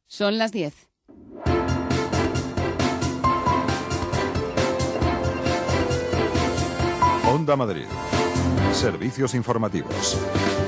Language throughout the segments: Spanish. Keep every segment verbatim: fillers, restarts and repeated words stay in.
Son las diez. Onda Madrid. Servicios informativos.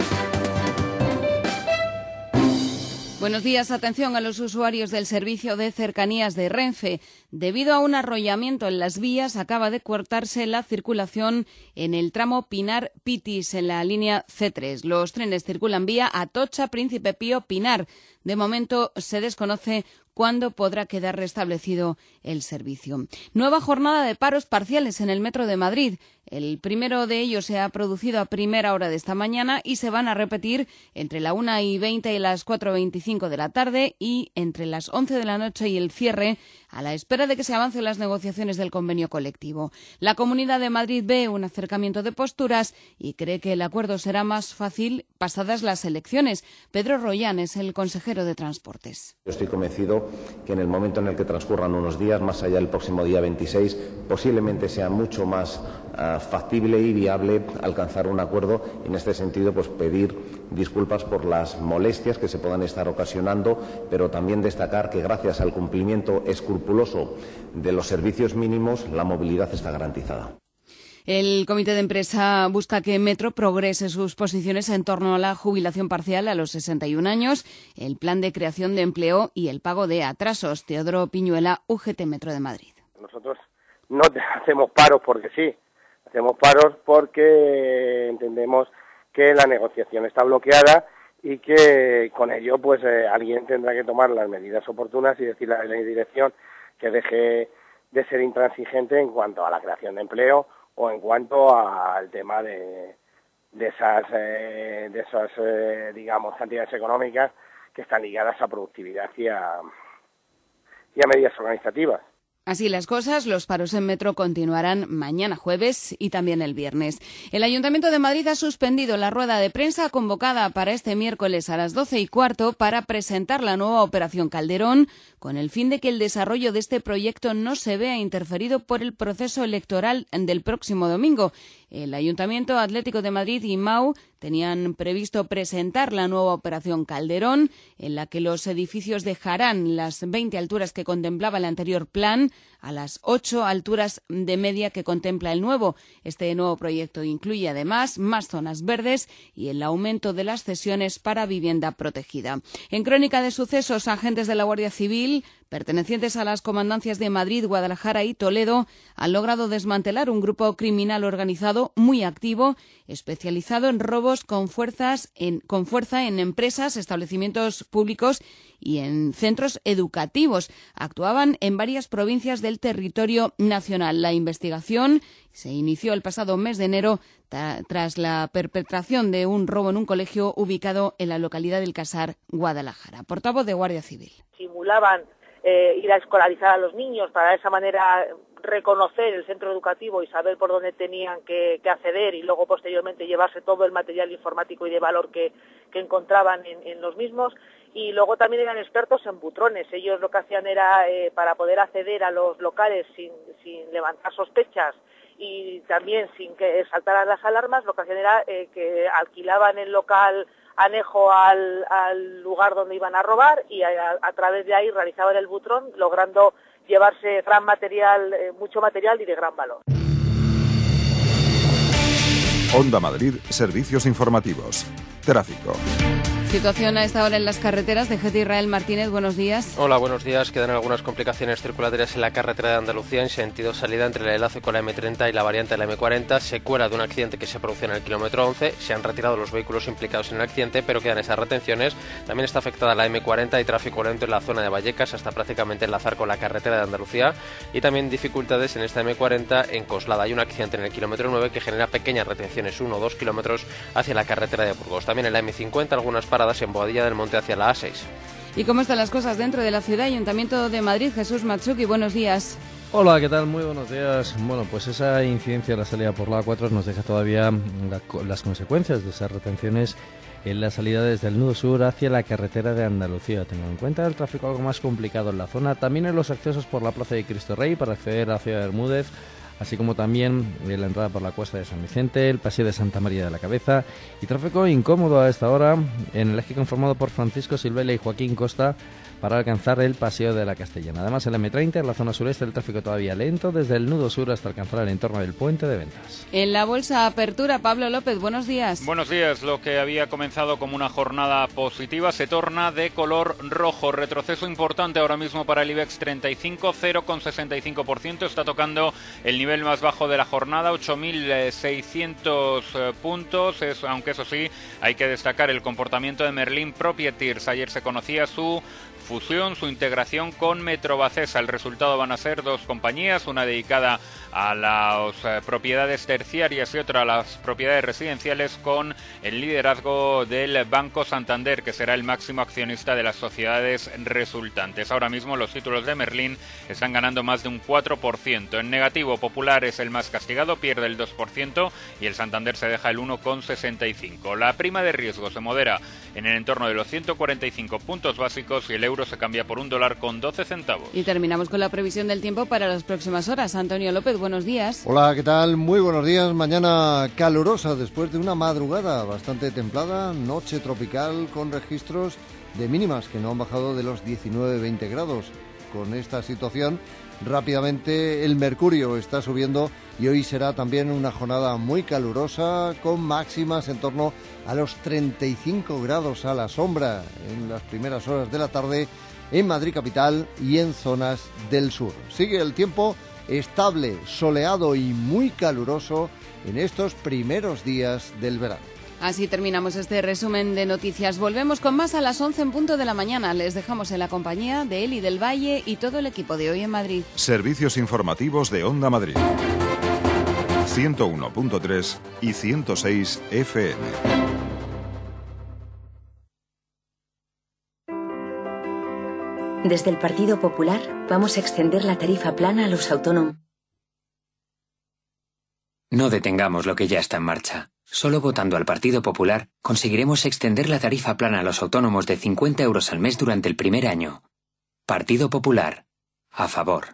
Buenos días. Atención a los usuarios del servicio de cercanías de Renfe. Debido a un arrollamiento en las vías, acaba de cortarse la circulación en el tramo Pinar-Pitis, en la línea ce tres. Los trenes circulan vía Atocha, Príncipe Pío, Pinar. De momento se desconoce cuándo podrá quedar restablecido el servicio. Nueva jornada de paros parciales en el Metro de Madrid. El primero de ellos se ha producido a primera hora de esta mañana y se van a repetir entre la una y veinte y las cuatro y veinticinco de la tarde y entre las once de la noche y el cierre, a la espera de que se avancen las negociaciones del convenio colectivo. La Comunidad de Madrid ve un acercamiento de posturas y cree que el acuerdo será más fácil pasadas las elecciones. Pedro Rollán es el consejero de Transportes. Yo estoy convencido que en el momento en el que transcurran unos días, más allá del próximo día veintiséis, posiblemente sea mucho más uh, factible y viable alcanzar un acuerdo. En este sentido, pues pedir disculpas por las molestias que se puedan estar ocasionando, pero también destacar que gracias al cumplimiento escrupuloso de los servicios mínimos, la movilidad está garantizada. El comité de empresa busca que Metro progrese sus posiciones en torno a la jubilación parcial a los sesenta y un años, el plan de creación de empleo y el pago de atrasos. Teodoro Piñuela, U G T Metro de Madrid. Nosotros no hacemos paros porque sí, hacemos paros porque entendemos que la negociación está bloqueada y que con ello pues eh, alguien tendrá que tomar las medidas oportunas y decirle a la dirección que deje de ser intransigente en cuanto a la creación de empleo o en cuanto al tema de, de esas, eh, de esas eh, digamos, cantidades económicas que están ligadas a productividad y a, y a medidas organizativas. Así las cosas, los paros en Metro continuarán mañana jueves y también el viernes. El Ayuntamiento de Madrid ha suspendido la rueda de prensa convocada para este miércoles a las doce y cuarto para presentar la nueva Operación Calderón, con el fin de que el desarrollo de este proyecto no se vea interferido por el proceso electoral del próximo domingo. El Ayuntamiento Atlético de Madrid y M A U tenían previsto presentar la nueva Operación Calderón, en la que los edificios dejarán las veinte alturas que contemplaba el anterior plan a las ocho alturas de media que contempla el nuevo. Este nuevo proyecto incluye además más zonas verdes y el aumento de las cesiones para vivienda protegida. En crónica de sucesos, agentes de la Guardia Civil pertenecientes a las comandancias de Madrid, Guadalajara y Toledo han logrado desmantelar un grupo criminal organizado muy activo, especializado en robos con, fuerzas en, con fuerza en empresas, establecimientos públicos y en centros educativos. Actuaban en varias provincias del territorio nacional. La investigación se inició el pasado mes de enero tra- tras la perpetración de un robo en un colegio ubicado en la localidad del Casar, Guadalajara. Portavoz de Guardia Civil. Simulaban eh, ir a escolarizar a los niños para de esa manera reconocer el centro educativo y saber por dónde tenían que, que acceder y luego posteriormente llevarse todo el material informático y de valor que, que encontraban en, en los mismos. Y luego también eran expertos en butrones. Ellos lo que hacían era, eh, para poder acceder a los locales sin, sin levantar sospechas y también sin que saltaran las alarmas, lo que hacían era eh, que alquilaban el local anejo al, al lugar donde iban a robar y a, a través de ahí realizaban el butrón, logrando llevarse gran material, eh, mucho material y de gran valor. Onda Madrid, servicios informativos. Tráfico. Situación a esta hora en las carreteras de G T Israel Martínez, buenos días. Hola, buenos días. Quedan algunas complicaciones circulatorias en la carretera de Andalucía en sentido salida entre el enlace con la eme treinta y la variante de la eme cuarenta, secuela de un accidente que se produjo en el kilómetro once. Se han retirado los vehículos implicados en el accidente, pero quedan esas retenciones. También está afectada la eme cuarenta y tráfico lento en la zona de Vallecas hasta prácticamente enlazar con la carretera de Andalucía, y también dificultades en esta eme cuarenta en Coslada. Hay un accidente en el kilómetro nueve que genera pequeñas retenciones, uno o dos kilómetros hacia la carretera de Burgos. También en la eme cincuenta algunas paradas en Boadilla del Monte hacia la A seis. ¿Y cómo están las cosas dentro de la ciudad? Ayuntamiento de Madrid, Jesús Matsuki, buenos días. Hola, ¿qué tal? Muy buenos días. Bueno, pues esa incidencia de la salida por la A cuatro nos deja todavía la, las consecuencias de esas retenciones en la salida desde el nudo sur hacia la carretera de Andalucía. Teniendo en cuenta el tráfico algo más complicado en la zona, también en los accesos por la Plaza de Cristo Rey para acceder a la ciudad de Bermúdez, así como también la entrada por la Cuesta de San Vicente, el Paseo de Santa María de la Cabeza, y tráfico incómodo a esta hora en el eje conformado por Francisco Silvela y Joaquín Costa para alcanzar el Paseo de la Castellana. Además, en la eme treinta, en la zona sureste, el tráfico todavía lento desde el nudo sur hasta alcanzar el entorno del Puente de Ventas. En la Bolsa Apertura, Pablo López, buenos días. Buenos días. Lo que había comenzado como una jornada positiva se torna de color rojo. Retroceso importante ahora mismo para el IBEX treinta y cinco, cero coma sesenta y cinco por ciento. Está tocando el nivel más bajo de la jornada, ocho mil seiscientos puntos. Es, aunque eso sí, hay que destacar el comportamiento de Merlin Properties. Ayer se conocía su fusión, su integración con Metrobacesa. El resultado van a ser dos compañías, una dedicada a las eh, propiedades terciarias y otra a las propiedades residenciales, con el liderazgo del Banco Santander, que será el máximo accionista de las sociedades resultantes. Ahora mismo los títulos de Merlin están ganando más de un cuatro por ciento. En negativo, Popular es el más castigado, pierde el dos por ciento, y el Santander se deja el uno coma sesenta y cinco por ciento. La prima de riesgo se modera en el entorno de los ciento cuarenta y cinco puntos básicos y el euro se cambia por un dólar con doce centavos. Y terminamos con la previsión del tiempo para las próximas horas. Antonio López, buenos días. Hola, ¿qué tal? Muy buenos días. Mañana calurosa después de una madrugada bastante templada, noche tropical con registros de mínimas que no han bajado de los diecinueve veinte grados. Con esta situación, rápidamente el mercurio está subiendo y hoy será también una jornada muy calurosa con máximas en torno a los treinta y cinco grados a la sombra en las primeras horas de la tarde en Madrid capital y en zonas del sur. Sigue el tiempo estable, soleado y muy caluroso en estos primeros días del verano. Así terminamos este resumen de noticias. Volvemos con más a las once en punto de la mañana. Les dejamos en la compañía de Eli del Valle y todo el equipo de Hoy en Madrid. Servicios informativos de Onda Madrid. ciento uno punto tres y ciento seis F M. Desde el Partido Popular vamos a extender la tarifa plana a los autónomos. No detengamos lo que ya está en marcha. Solo votando al Partido Popular conseguiremos extender la tarifa plana a los autónomos de cincuenta euros al mes durante el primer año. Partido Popular. A favor.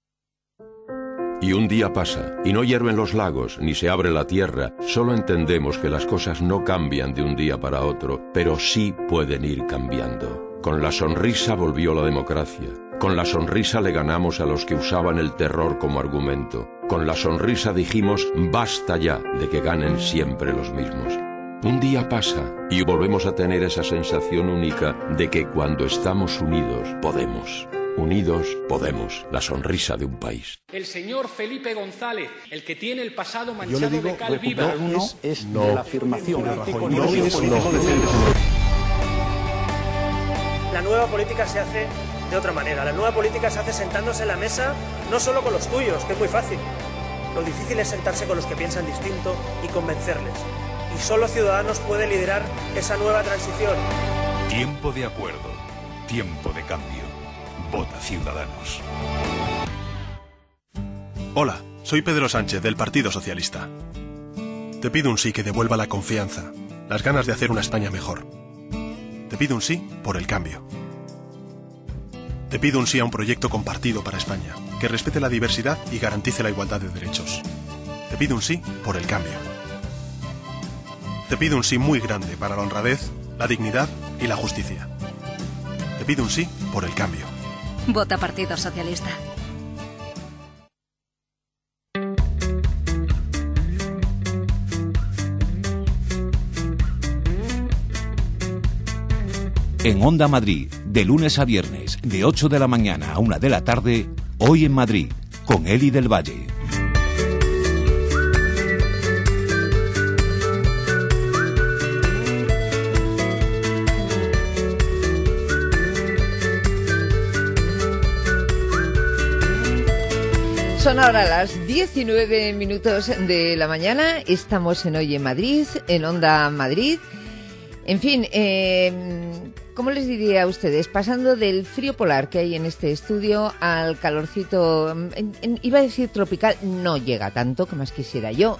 Y un día pasa, y no hierven los lagos, ni se abre la tierra. Solo entendemos que las cosas no cambian de un día para otro, pero sí pueden ir cambiando. Con la sonrisa volvió la democracia. Con la sonrisa le ganamos a los que usaban el terror como argumento. Con la sonrisa dijimos, basta ya de que ganen siempre los mismos. Un día pasa y volvemos a tener esa sensación única de que cuando estamos unidos, podemos. Unidos podemos, la sonrisa de un país. El señor Felipe González, el que tiene el pasado manchado digo, de cal viva. Uno es no, la afirmación. No, no, La nueva política se hace de otra manera. La nueva política se hace sentándose en la mesa, no solo con los tuyos, que es muy fácil. Lo difícil es sentarse con los que piensan distinto y convencerles. Y solo Ciudadanos puede liderar esa nueva transición. Tiempo de acuerdo, tiempo de cambio. Vota Ciudadanos. Hola, soy Pedro Sánchez del Partido Socialista. Te pido un sí que devuelva la confianza, las ganas de hacer una España mejor. Te pido un sí por el cambio. Te pido un sí a un proyecto compartido para España, que respete la diversidad y garantice la igualdad de derechos. Te pido un sí por el cambio. Te pido un sí muy grande para la honradez, la dignidad y la justicia. Te pido un sí por el cambio. Vota Partido Socialista. En Onda Madrid, de lunes a viernes, de ocho de la mañana a una de la tarde, Hoy en Madrid, con Eli del Valle. Son ahora las diecinueve minutos de la mañana, estamos en Hoy en Madrid, en Onda Madrid. En fin, eh, ¿cómo les diría a ustedes? Pasando del frío polar que hay en este estudio al calorcito, en, en, iba a decir tropical, no llega tanto, que más quisiera yo,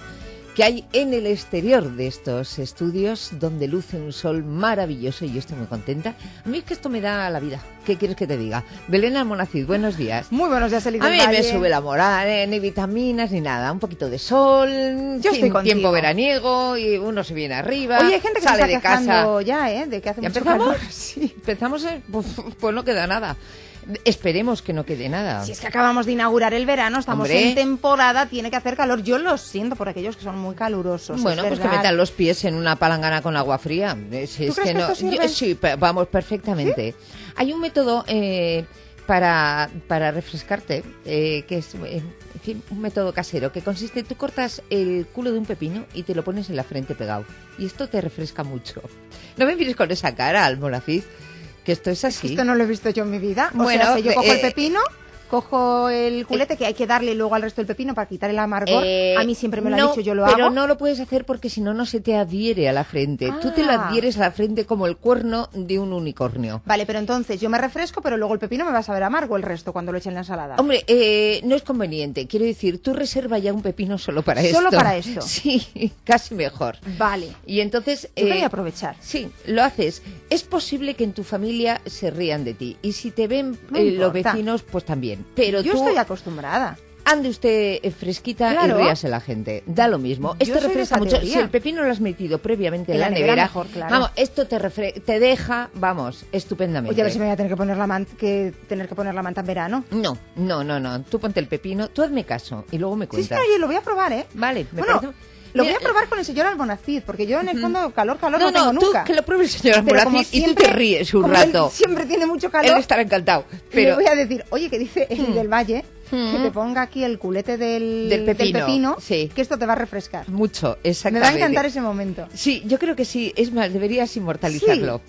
que hay en el exterior de estos estudios, donde luce un sol maravilloso y yo estoy muy contenta. A mí es que esto me da la vida. ¿Qué quieres que te diga? Belén Almonacid, buenos días. Muy buenos días, Eli A del mí Valle. me sube la moral, ¿eh? Ni vitaminas ni nada. Un poquito de sol, Yo estoy contigo. tiempo veraniego y uno se viene arriba. Oye, hay gente que sale se de está quejando casa. ya, ¿eh? De que hace ¿Ya mucho empezamos? calor. Sí. Empezamos, eh, pues, pues no queda nada. Esperemos que no quede nada. Si es que acabamos de inaugurar el verano, estamos Hombre. en temporada, tiene que hacer calor. Yo lo siento por aquellos que son muy calurosos. Bueno, es pues que verdad. metan los pies en una palangana con agua fría. Es, ¿Tú es crees que que no, esto sirve? yo- sí, pe- vamos, perfectamente. Hay un método eh, para, para refrescarte, eh, que es, eh, en fin, un método casero, que consiste, tú cortas el culo de un pepino y te lo pones en la frente pegado. Y esto te refresca mucho. No me mires con esa cara, Almonacid, que esto es así. Esto no lo he visto yo en mi vida. O Bueno, sea, si yo cojo eh, el pepino, cojo el culete, que hay que darle luego al resto del pepino para quitar el amargor. Eh, a mí siempre me lo no, ha dicho, yo lo pero hago. no lo puedes hacer porque si no, no se te adhiere a la frente. Tú te lo Ah. adhieres a la frente como el cuerno de un unicornio. Vale, pero entonces yo me refresco, pero luego el pepino me va a saber amargo el resto cuando lo eche en la ensalada. Hombre, eh, no es conveniente. Quiero decir, tú reserva ya un pepino solo para esto. Solo para esto. Sí, casi mejor. Vale. Y entonces... Yo eh, quería aprovechar. Sí, lo haces. Es posible que en tu familia se rían de ti. Y si te ven No eh, los importa. vecinos, pues también. Pero yo tú... estoy acostumbrada. Ande usted eh, fresquita Claro. y ríase la gente. Da lo mismo. Yo Esto soy de refresca esa mucho. teoría. Si el pepino lo has metido previamente en, En la, la nevera nevera, mejor, claro. vamos, esto te, refre- te deja, vamos, estupendamente. Oye, a ver si me voy a tener que poner la manta, que tener que poner la manta en verano. No, no, no, no. Tú ponte el pepino, tú hazme caso y luego me Sí, sí, cuentas. oye, lo voy a probar, ¿eh? Vale, me Bueno, parece... lo Mira, voy a probar con el señor Almonacid, porque yo en el fondo calor, calor No, no, tengo no, tú nunca. que lo pruebe el señor Pero como Almonacid y tú siempre- te ríes un como él rato. siempre tiene mucho calor. Él estará encantado. Le Pero voy a decir, oye, que dice el Hmm. del Valle, que Hmm. te ponga aquí el culete del, Del pepino, pepino, sí. que esto te va a refrescar. mucho, Me exactamente. va a encantar ese momento. Sí, yo creo que sí. Es más, deberías inmortalizarlo.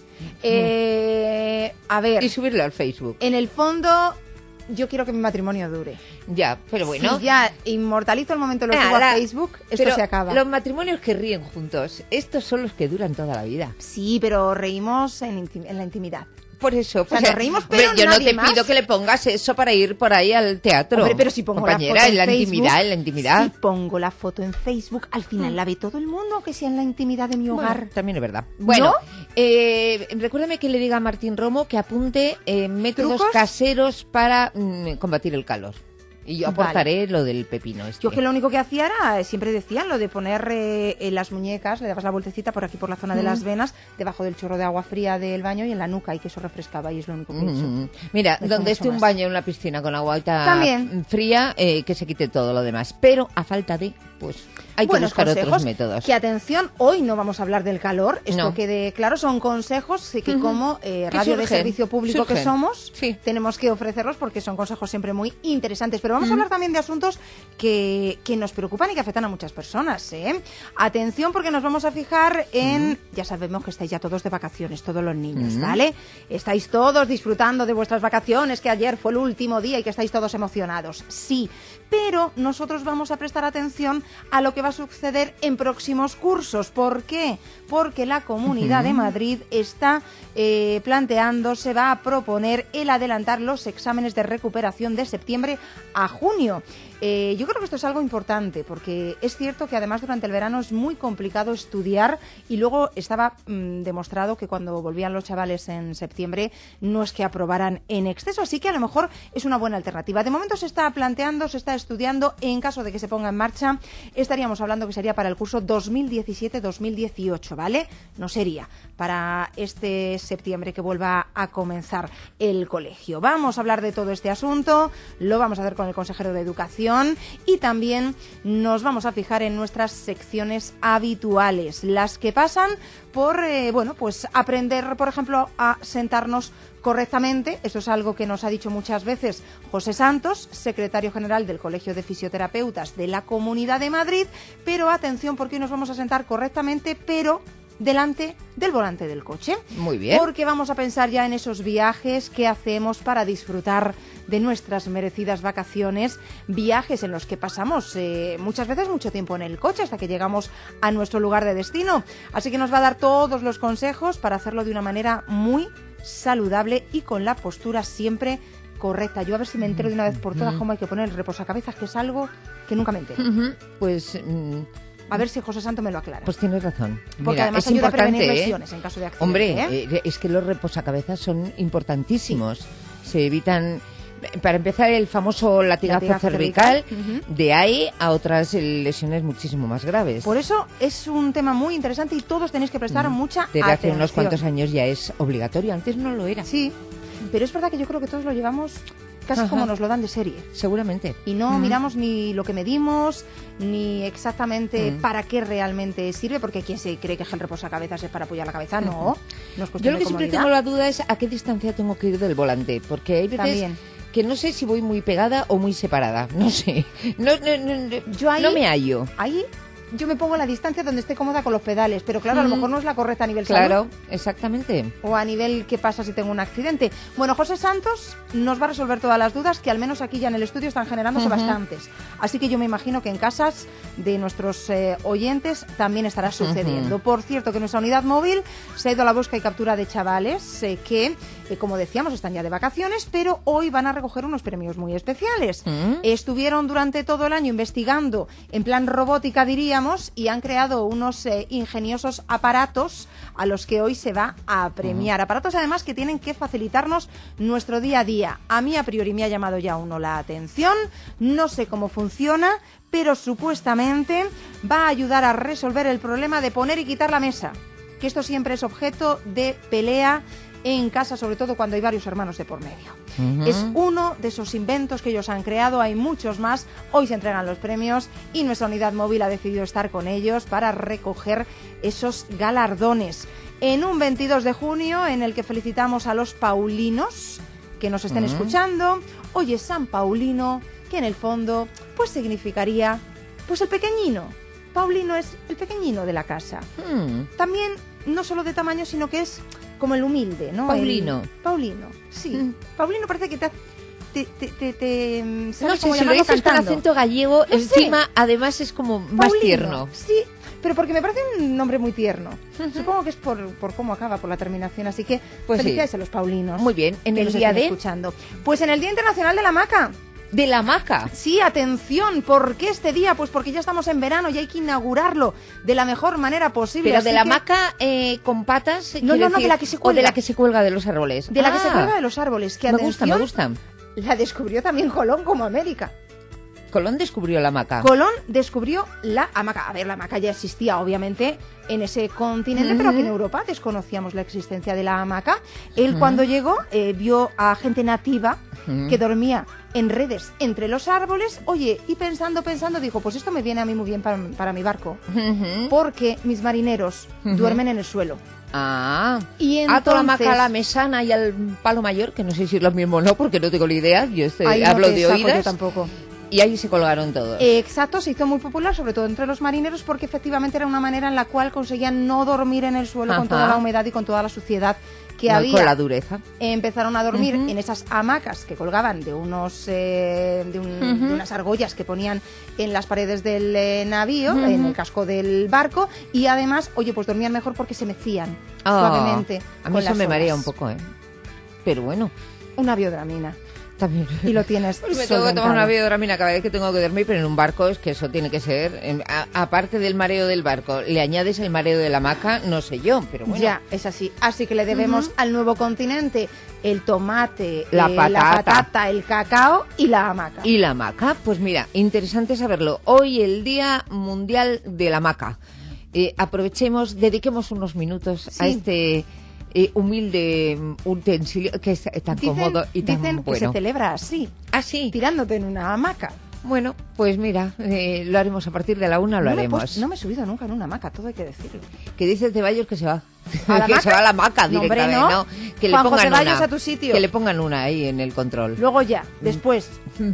Eh, a ver, Y subirlo al Facebook. en el fondo, yo quiero que mi matrimonio dure. Ya, pero bueno. Si ya inmortalizo el momento, lo Ah, subo a la- Facebook, esto pero se acaba. Los matrimonios que ríen juntos, estos son los que duran toda la vida. Sí, pero reímos en, intim- en la intimidad. Por eso, O sea, pues, nos reímos, hombre, pero yo no nadie te más. pido que le pongas eso para ir por ahí al teatro. Hombre, pero si pongo compañera, la foto en la Facebook, intimidad, en la intimidad. Si pongo la foto en Facebook, al final la ve todo el mundo, aunque sea en la intimidad de mi hogar. Bueno, también es verdad. Bueno, ¿No? eh, recuérdame que le diga a Martín Romo que apunte eh, métodos ¿Trucos? caseros para mm, combatir el calor. Y yo Vale. aportaré lo del pepino. Este. Yo que lo único que hacía era, eh, siempre decían, lo de poner eh, en las muñecas, le dabas la vueltecita por aquí, por la zona de Mm. las venas, debajo del chorro de agua fría del baño y en la nuca, y que eso refrescaba, y es lo único que he hecho. Mm, Mira, No he hecho donde mucho esté un más. baño en una piscina con agüita También. fría, eh, que se quite todo lo demás. Pero a falta de, pues hay que Buenos buscar otros consejos, métodos. Que atención, hoy no vamos a hablar del calor, esto No. quede claro, son consejos que Ujú. como eh, Que radio de surgen, servicio público que surgen. somos, tenemos que ofrecerlos porque son consejos siempre muy interesantes. Pero vamos a hablar también de asuntos que, que nos preocupan y que afectan a muchas personas. ¿eh? Atención, porque nos vamos a fijar en, ya sabemos que estáis ya todos de vacaciones, todos los niños, Ujú. ¿vale? Estáis todos disfrutando de vuestras vacaciones, que ayer fue el último día y que estáis todos emocionados. Sí, pero nosotros vamos a prestar atención a lo que va a suceder en próximos cursos. ¿Por qué? Porque la Comunidad de Ujú. Madrid está eh, planteando, se va a proponer el adelantar los exámenes de recuperación de septiembre a junio. Eh, yo creo que esto es algo importante porque es cierto que además durante el verano es muy complicado estudiar y luego estaba mm, demostrado que cuando volvían los chavales en septiembre no es que aprobaran en exceso, así que a lo mejor es una buena alternativa. De momento se está planteando, se está estudiando, en caso de que se ponga en marcha estaríamos hablando que sería para el curso dos mil diecisiete dos mil dieciocho, ¿vale? No sería para este septiembre que vuelva a comenzar el colegio. Vamos a hablar de todo este asunto, lo vamos a hacer con el consejero de Educación y también nos vamos a fijar en nuestras secciones habituales, las que pasan por, eh, bueno, pues aprender, por ejemplo, a sentarnos correctamente. Esto es algo que nos ha dicho muchas veces José Santos, secretario general del Colegio de Fisioterapeutas de la Comunidad de Madrid, pero atención porque hoy nos vamos a sentar correctamente, pero delante del volante del coche. Muy bien. Porque vamos a pensar ya en esos viajes que hacemos para disfrutar de nuestras merecidas vacaciones, viajes en los que pasamos eh, muchas veces mucho tiempo en el coche hasta que llegamos a nuestro lugar de destino. Así que nos va a dar todos los consejos para hacerlo de una manera muy saludable y con la postura siempre correcta. Yo a ver si me entero de una vez por todas cómo hay que poner el reposacabezas, que es algo que nunca me entero. Ujú. Pues mm, A ver si José Santo me lo aclara. Pues tienes razón. Porque Mira, además es ayuda a importante, prevenir ¿eh? lesiones en caso de accidente. Hombre, ¿eh? eh, es que los reposacabezas son importantísimos. Sí. Se evitan... Para empezar, el famoso latigazo, latigazo cervical, cervical. Uh-huh. De ahí a otras lesiones muchísimo más graves. Por eso es un tema muy interesante y todos tenéis que prestar uh-huh. mucha Desde atención. Desde hace unos cuantos años ya es obligatorio, antes no lo era. Sí, pero es verdad que yo creo que todos lo llevamos casi Ajá. como nos lo dan de serie. Seguramente. Y no uh-huh. miramos ni lo que medimos, ni exactamente uh-huh. para qué realmente sirve, porque hay quien se cree que el reposacabezas es para apoyar la cabeza. No, uh-huh. no es cuestión Yo lo que de siempre tengo la duda es a qué distancia tengo que ir del volante, porque hay veces... También. Que no sé si voy muy pegada o muy separada, no sé, no, no, no, yo ahí, no me hallo. Ahí yo me pongo a la distancia donde esté cómoda con los pedales, pero claro, mm. a lo mejor no es la correcta a nivel claro, salud. Claro, exactamente. O a nivel qué pasa si tengo un accidente. Bueno, José Santos nos va a resolver todas las dudas que al menos aquí ya en el estudio están generándose uh-huh. bastantes. Así que yo me imagino que en casas de nuestros eh, oyentes también estará sucediendo. Uh-huh. Por cierto, que nuestra unidad móvil se ha ido a la busca y captura de chavales eh, que, eh, como decíamos, están ya de vacaciones, pero hoy van a recoger unos premios muy especiales. Uh-huh. Estuvieron durante todo el año investigando en plan robótica, diríamos, y han creado unos eh, ingeniosos aparatos a los que hoy se va a premiar. Uh-huh. Aparatos, además, que tienen que facilitarnos nuestro día a día. A mí, a priori, me ha llamado ya uno la atención. No sé cómo funciona, pero supuestamente va a ayudar a resolver el problema de poner y quitar la mesa, que esto siempre es objeto de pelea en casa, sobre todo cuando hay varios hermanos de por medio. Uh-huh. Es uno de esos inventos que ellos han creado, hay muchos más. Hoy se entregan los premios y nuestra unidad móvil ha decidido estar con ellos para recoger esos galardones. En un veintidós de junio en el que felicitamos a los paulinos que nos estén uh-huh. escuchando. Hoy es San Paulino, que en el fondo pues significaría pues el pequeñino. Paulino es el pequeñino de la casa. Uh-huh. También no solo de tamaño, sino que es como el humilde, ¿no? Paulino. El, Paulino, sí. Mm. Paulino parece que te... te, te, te, te no sé, si lo dices con acento gallego, no encima, sé. Además es como Paulino, más tierno. Sí, pero porque me parece un nombre muy tierno. Uh-huh. Supongo que es por, por cómo acaba, por la terminación. Así que pues felicidades sí. a los paulinos. Muy bien. ¿En el día de...? Escuchando. Pues en el Día Internacional de la Hamaca. ¿De la hamaca? Sí, atención. ¿Por qué este día? Pues porque ya estamos en verano y hay que inaugurarlo de la mejor manera posible. ¿Pero Así de la que... hamaca eh, con patas? No, no, no, decir, de la que se cuelga. ¿O de la que se cuelga de los árboles? De ah, la que se cuelga de los árboles. Que, me atención, gusta, me gusta. La descubrió también Colón como América. Colón descubrió la hamaca. Colón descubrió la hamaca. A ver, la hamaca ya existía, obviamente, en ese continente, uh-huh. pero aquí en Europa desconocíamos la existencia de la hamaca. Él, uh-huh. cuando llegó, eh, vio a gente nativa uh-huh. que dormía en redes entre los árboles. Oye, y pensando, pensando, dijo, pues esto me viene a mí muy bien para, para mi barco, uh-huh. porque mis marineros uh-huh. duermen en el suelo. Ah, y entonces... ato la hamaca a la mesana y al palo mayor, que no sé si es lo mismo o no, porque no tengo ni idea. Yo estoy, hablo no de oídas. Yo tampoco. Y ahí se colgaron todos. Eh, exacto, se hizo muy popular, sobre todo entre los marineros, porque efectivamente era una manera en la cual conseguían no dormir en el suelo Ajá. con toda la humedad y con toda la suciedad que no, había. Con la dureza. Empezaron a dormir uh-huh. en esas hamacas que colgaban de unos eh, de, un, uh-huh. de unas argollas que ponían en las paredes del eh, navío, uh-huh. en el casco del barco, y además, oye, pues dormían mejor porque se mecían oh, suavemente. A mí eso me marea un poco, ¿eh? Pero bueno. Una biodramina. También. Y lo tienes pues me tengo que tomar una biodramina cada vez que tengo que dormir, pero en un barco es que eso tiene que ser, a, aparte del mareo del barco, le añades el mareo de la hamaca, no sé yo, pero bueno. Ya, es así. Así que le debemos uh-huh. al nuevo continente el tomate, la, eh, patata. la patata, el cacao y la hamaca. Y la hamaca, pues mira, interesante saberlo. Hoy el Día Mundial de la Hamaca. Eh, aprovechemos, dediquemos unos minutos sí. a este... Eh, humilde utensilio que es tan dicen, cómodo y tan dicen bueno. Que se celebra así, así, tirándote en una hamaca. Bueno, pues mira, eh, lo haremos a partir de la una, lo no haremos. Me he puesto, no me he subido nunca en una hamaca, todo hay que decirlo. Que dice Ceballos que se va. ¿A la que hamaca? se va a la hamaca directamente, no, ¿no? Que Juan le pongan José Ceballos una, a tu sitio. Que le pongan una ahí en el control. Luego ya, después.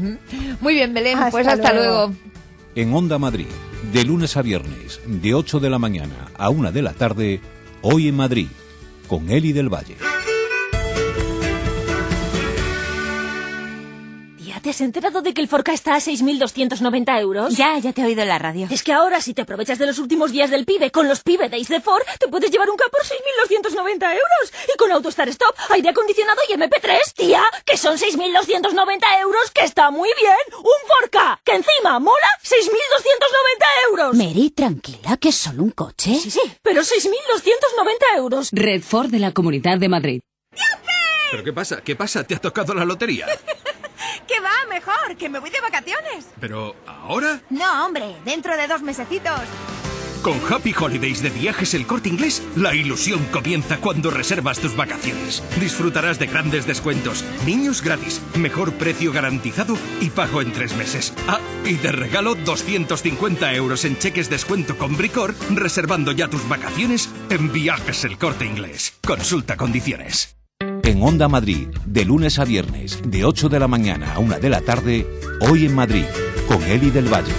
Muy bien, Belén, hasta pues hasta luego. luego. En Onda Madrid, de lunes a viernes, de ocho de la mañana a una de la tarde, Hoy en Madrid, con Eli del Valle. Tía, ¿te has enterado de que el Forca está a seis mil doscientos noventa euros? Ya, ya te he oído en la radio. Es que ahora, si te aprovechas de los últimos días del PIBE con los PIBE Days de Ford, te puedes llevar un K por seis mil doscientos noventa euros. Y con AutoStart Stop, aire acondicionado y eme pe tres. Tía, que son seis mil doscientos noventa euros, que está muy bien. ¡Un Forca! Que encima mola seis mil doscientos noventa euros. Mary, tranquila, que es solo un coche. Sí, sí, pero seis mil doscientos noventa euros. Red Ford de la Comunidad de Madrid. ¿Pero qué pasa? ¿Qué pasa? ¿Te ha tocado la lotería? ¿Qué va? Mejor, que me voy de vacaciones. ¿Pero ahora? No, hombre, dentro de dos mesecitos. Con Happy Holidays de Viajes El Corte Inglés, la ilusión comienza cuando reservas tus vacaciones. Disfrutarás de grandes descuentos, niños gratis, mejor precio garantizado y pago en tres meses. Ah, y de regalo doscientos cincuenta euros en cheques descuento con Bricor, reservando ya tus vacaciones en Viajes El Corte Inglés. Consulta condiciones. En Onda Madrid, de lunes a viernes, de ocho de la mañana a una de la tarde, Hoy en Madrid, con Eli del Valle.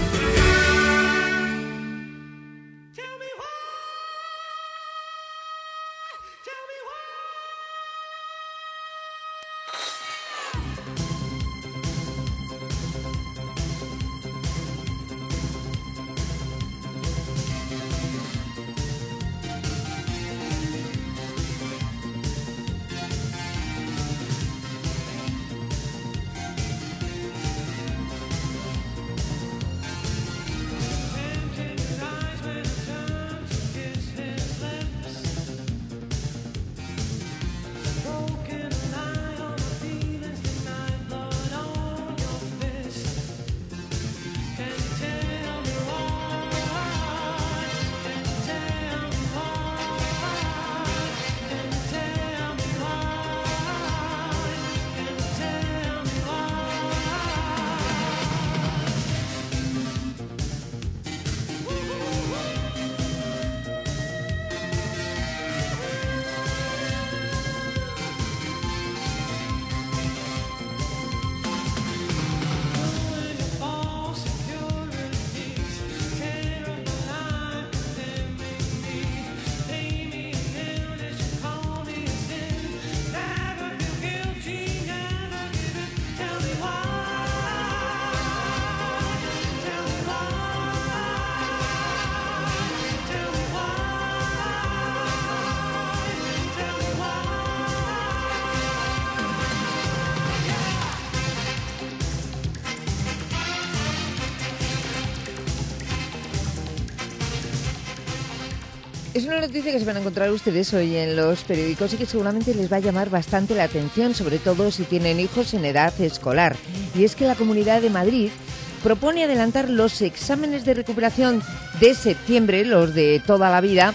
Es una noticia que se van a encontrar ustedes hoy en los periódicos y que seguramente les va a llamar bastante la atención, sobre todo si tienen hijos en edad escolar. Y es que la Comunidad de Madrid propone adelantar los exámenes de recuperación de septiembre, los de toda la vida,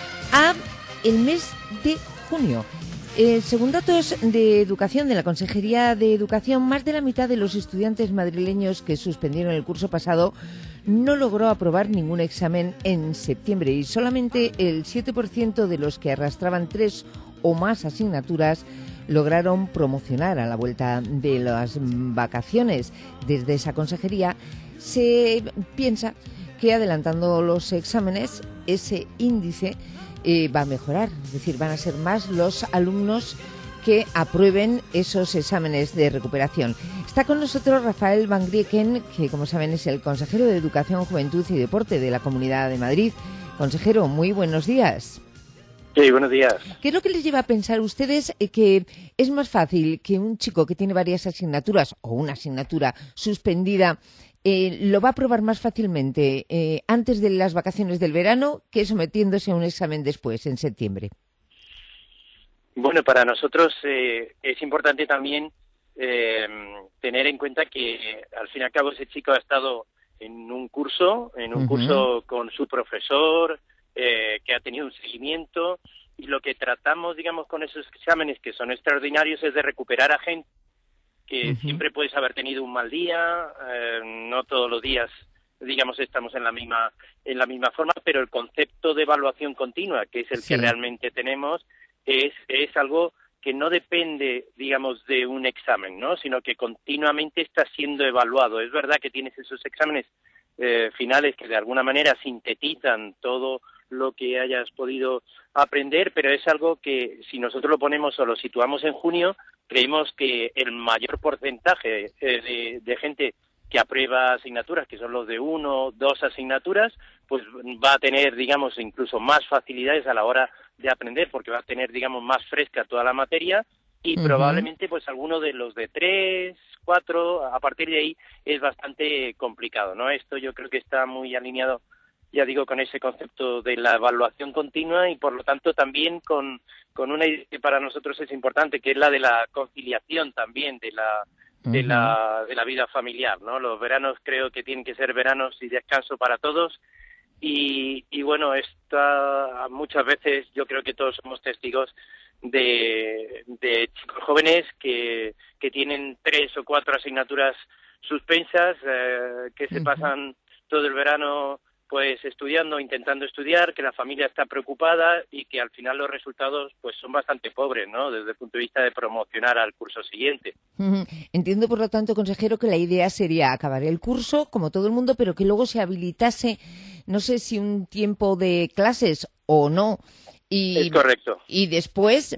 a el mes de junio. Eh, según datos de Educación de la Consejería de Educación, más de la mitad de los estudiantes madrileños que suspendieron el curso pasado no logró aprobar ningún examen en septiembre y solamente el siete por ciento de los que arrastraban tres o más asignaturas lograron promocionar a la vuelta de las vacaciones. Desde esa consejería se piensa que adelantando los exámenes ese índice eh, va a mejorar, es decir, van a ser más los alumnos que aprueben esos exámenes de recuperación. Está con nosotros Rafael Van Grieken, que como saben es el consejero de Educación, Juventud y Deporte de la Comunidad de Madrid. Consejero, muy buenos días. Sí, buenos días. ¿Qué es lo que les lleva a pensar ustedes que es más fácil que un chico que tiene varias asignaturas o una asignatura suspendida eh, lo va a aprobar más fácilmente eh, antes de las vacaciones del verano que sometiéndose a un examen después, en septiembre? Bueno, para nosotros eh, es importante también eh, tener en cuenta que al fin y al cabo ese chico ha estado en un curso, en un uh-huh. curso con su profesor, eh, que ha tenido un seguimiento, y lo que tratamos, digamos, con esos exámenes que son extraordinarios es de recuperar a gente que uh-huh. siempre puedes haber tenido un mal día, eh, no todos los días, digamos, estamos en la misma en la misma forma, pero el concepto de evaluación continua, que es el sí. que realmente tenemos, es es algo que no depende, digamos, de un examen, ¿no? Sino que continuamente está siendo evaluado. Es verdad que tienes esos exámenes eh, finales que de alguna manera sintetizan todo lo que hayas podido aprender, pero es algo que si nosotros lo ponemos o lo situamos en junio, creemos que el mayor porcentaje eh, de, de gente que aprueba asignaturas, que son los de uno, dos asignaturas, pues va a tener, digamos, incluso más facilidades a la hora de aprender, porque va a tener, digamos, más fresca toda la materia, y uh-huh. probablemente, pues, alguno de los de tres, cuatro, a partir de ahí es bastante complicado, ¿no? Esto yo creo que está muy alineado, ya digo, con ese concepto de la evaluación continua y, por lo tanto, también con, con una idea que para nosotros es importante, que es la de la conciliación también de la de la de la vida familiar, ¿no? Los veranos creo que tienen que ser veranos y descanso para todos y, y bueno, esta, muchas veces yo creo que todos somos testigos de, de chicos jóvenes que, que tienen tres o cuatro asignaturas suspensas, eh, que se pasan todo el verano pues estudiando, intentando estudiar, que la familia está preocupada y que al final los resultados pues son bastante pobres, ¿no? Desde el punto de vista de promocionar al curso siguiente. Uh-huh. Entiendo, por lo tanto, consejero, que la idea sería acabar el curso, como todo el mundo, pero que luego se habilitase, no sé si un tiempo de clases o no. Y, es correcto. Y después,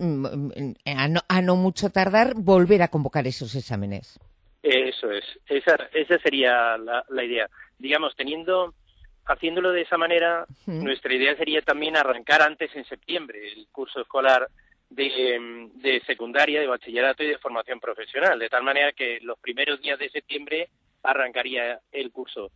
a no, a no mucho tardar, volver a convocar esos exámenes. Eso es. Esa, esa sería la, la idea. Digamos, teniendo... Haciéndolo de esa manera, uh-huh. nuestra idea sería también arrancar antes en septiembre el curso escolar de, de secundaria, de bachillerato y de formación profesional, de tal manera que los primeros días de septiembre arrancaría el curso.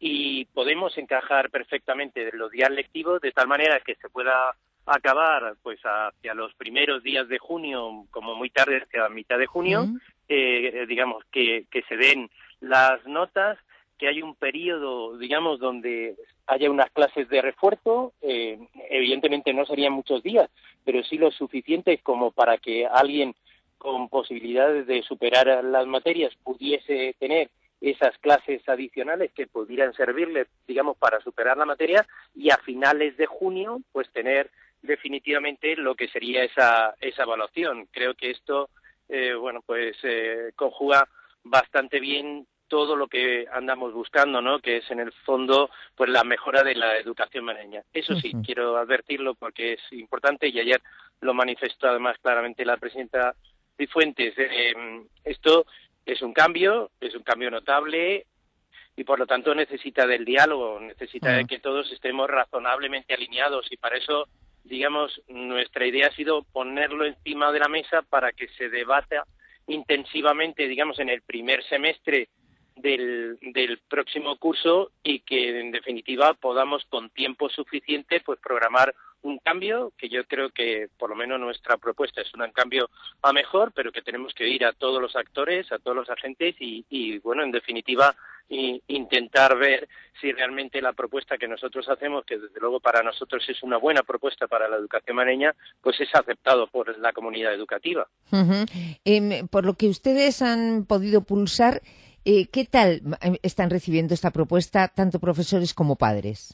Y podemos encajar perfectamente los días lectivos de tal manera que se pueda acabar pues hacia los primeros días de junio, como muy tarde, hacia mitad de junio, uh-huh. eh, digamos que, que se den las notas, que hay un periodo, digamos, donde haya unas clases de refuerzo, eh, evidentemente no serían muchos días, pero sí lo suficientes como para que alguien con posibilidades de superar las materias pudiese tener esas clases adicionales que pudieran servirle, digamos, para superar la materia, y a finales de junio, pues tener definitivamente lo que sería esa, esa evaluación. Creo que esto, eh, bueno, pues eh, conjuga bastante bien todo lo que andamos buscando, ¿no? Que es en el fondo pues la mejora de la educación malagueña. Eso sí, uh-huh. quiero advertirlo porque es importante y ayer lo manifestó además claramente la presidenta Cifuentes. Eh, esto es un cambio, es un cambio notable y por lo tanto necesita del diálogo, necesita uh-huh. de que todos estemos razonablemente alineados y para eso, digamos, nuestra idea ha sido ponerlo encima de la mesa para que se debata intensivamente, digamos, en el primer semestre Del, del próximo curso y que en definitiva podamos con tiempo suficiente pues programar un cambio que yo creo que por lo menos nuestra propuesta es un cambio a mejor, pero que tenemos que ir a todos los actores, a todos los agentes y, y bueno, en definitiva y, intentar ver si realmente la propuesta que nosotros hacemos, que desde luego para nosotros es una buena propuesta para la educación malagueña, pues es aceptado por la comunidad educativa. Uh-huh. Eh, por lo que ustedes han podido pulsar, Eh, ¿qué tal están recibiendo esta propuesta tanto profesores como padres?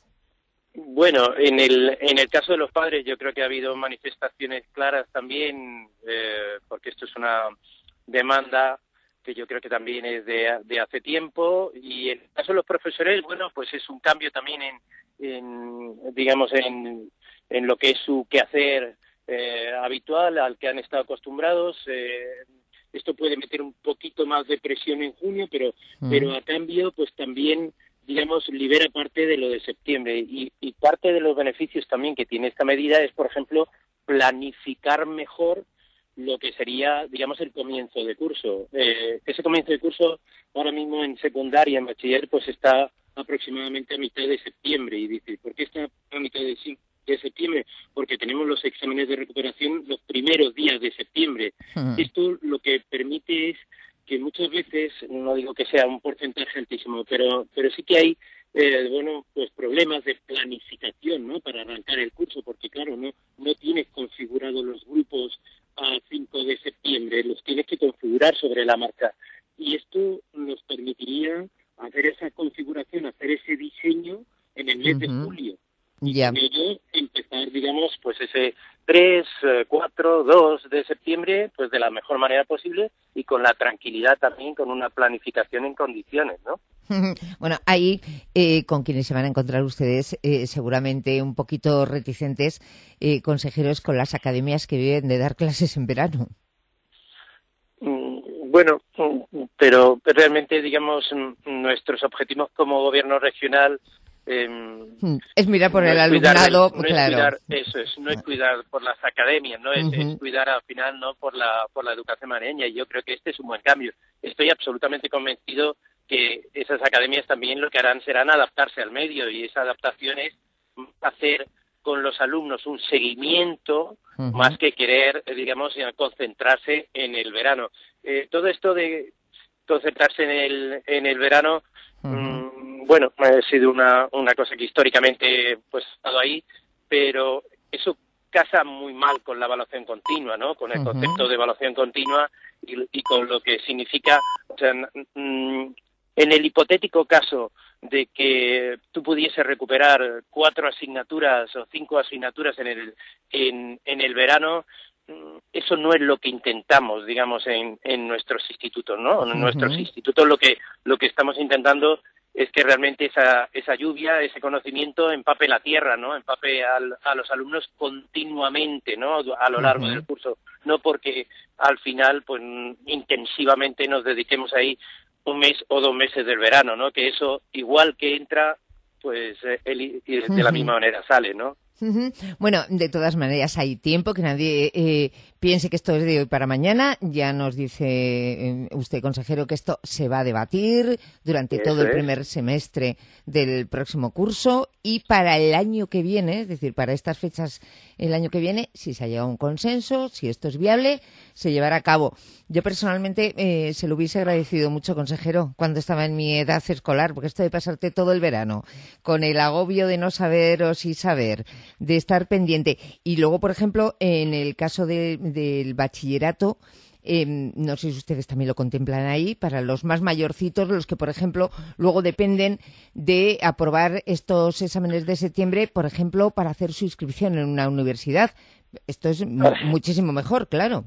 Bueno, en el en el caso de los padres yo creo que ha habido manifestaciones claras también, eh, porque esto es una demanda que yo creo que también es de, de hace tiempo, y en el caso de los profesores, bueno, pues es un cambio también en, en digamos, en, en lo que es su quehacer eh, habitual, al que han estado acostumbrados. eh, Esto puede meter un poquito más de presión en junio, pero uh-huh. pero a cambio, pues también, digamos, libera parte de lo de septiembre. Y, y parte de los beneficios también que tiene esta medida es, por ejemplo, planificar mejor lo que sería, digamos, el comienzo de curso. Eh, ese comienzo de curso, ahora mismo en secundaria, en bachiller, pues está aproximadamente a mitad de septiembre. Y dice, ¿por qué está a mitad de de septiembre? Porque tenemos los exámenes de recuperación los primeros días de septiembre. Uh-huh. Esto lo que permite es que muchas veces, no digo que sea un porcentaje altísimo, pero pero sí que hay eh, bueno pues problemas de planificación, ¿no? Para arrancar el curso, porque claro, no no tienes configurados los grupos a cinco de septiembre, los tienes que configurar sobre la marcha. Y esto nos permitiría hacer esa configuración, hacer ese diseño en el mes uh-huh. de julio. Y yeah. con ello empezar, digamos, pues ese tres, cuatro, dos de septiembre, pues de la mejor manera posible y con la tranquilidad también, con una planificación en condiciones, ¿no? Bueno, ahí eh, con quienes se van a encontrar ustedes eh, seguramente un poquito reticentes, eh, consejeros, con las academias que viven de dar clases en verano. bueno, pero realmente, digamos, nuestros objetivos como gobierno regional eh, es mirar por no el es alumnado, cuidar, no claro. Es cuidar, eso es, no es cuidar por las academias, no es, Uh-huh. es cuidar al final no por la por la educación madrileña, y yo creo que este es un buen cambio. Estoy absolutamente convencido que esas academias también lo que harán serán adaptarse al medio, y esa adaptación es hacer con los alumnos un seguimiento uh-huh. más que querer, digamos, concentrarse en el verano. Eh, todo esto de concentrarse en el en el verano, uh-huh. mmm, bueno, ha sido una una cosa que históricamente pues ha estado ahí, pero eso casa muy mal con la evaluación continua, ¿no? Con el uh-huh. concepto de evaluación continua y, y con lo que significa, o sea, mmm, en el hipotético caso de que tú pudieses recuperar cuatro asignaturas o cinco asignaturas en el en, en el verano, eso no es lo que intentamos, digamos, en, en nuestros institutos, ¿no? En uh-huh. nuestros institutos lo que lo que estamos intentando es que realmente esa esa lluvia, ese conocimiento empape la tierra, ¿no? Empape al, a los alumnos continuamente, ¿no? A lo largo uh-huh. del curso, no porque al final, pues, intensivamente nos dediquemos ahí un mes o dos meses del verano, ¿no? Que eso, igual que entra, pues el, de la uh-huh. misma manera sale, ¿no? Uh-huh. Bueno, de todas maneras hay tiempo, que nadie eh, piense que esto es de hoy para mañana. Ya nos dice eh, usted, consejero, que esto se va a debatir durante Eso todo el es. primer semestre del próximo curso, y para el año que viene, es decir, para estas fechas el año que viene, si se ha llegado a un consenso, si esto es viable, se llevará a cabo. Yo personalmente eh, se lo hubiese agradecido mucho, consejero, cuando estaba en mi edad escolar, porque esto de pasarte todo el verano con el agobio de no saber o sí saber, de estar pendiente. Y luego, por ejemplo, en el caso de, del bachillerato, eh, no sé si ustedes también lo contemplan ahí, para los más mayorcitos, los que, por ejemplo, luego dependen de aprobar estos exámenes de septiembre, por ejemplo, para hacer su inscripción en una universidad. Esto es m- muchísimo mejor, claro.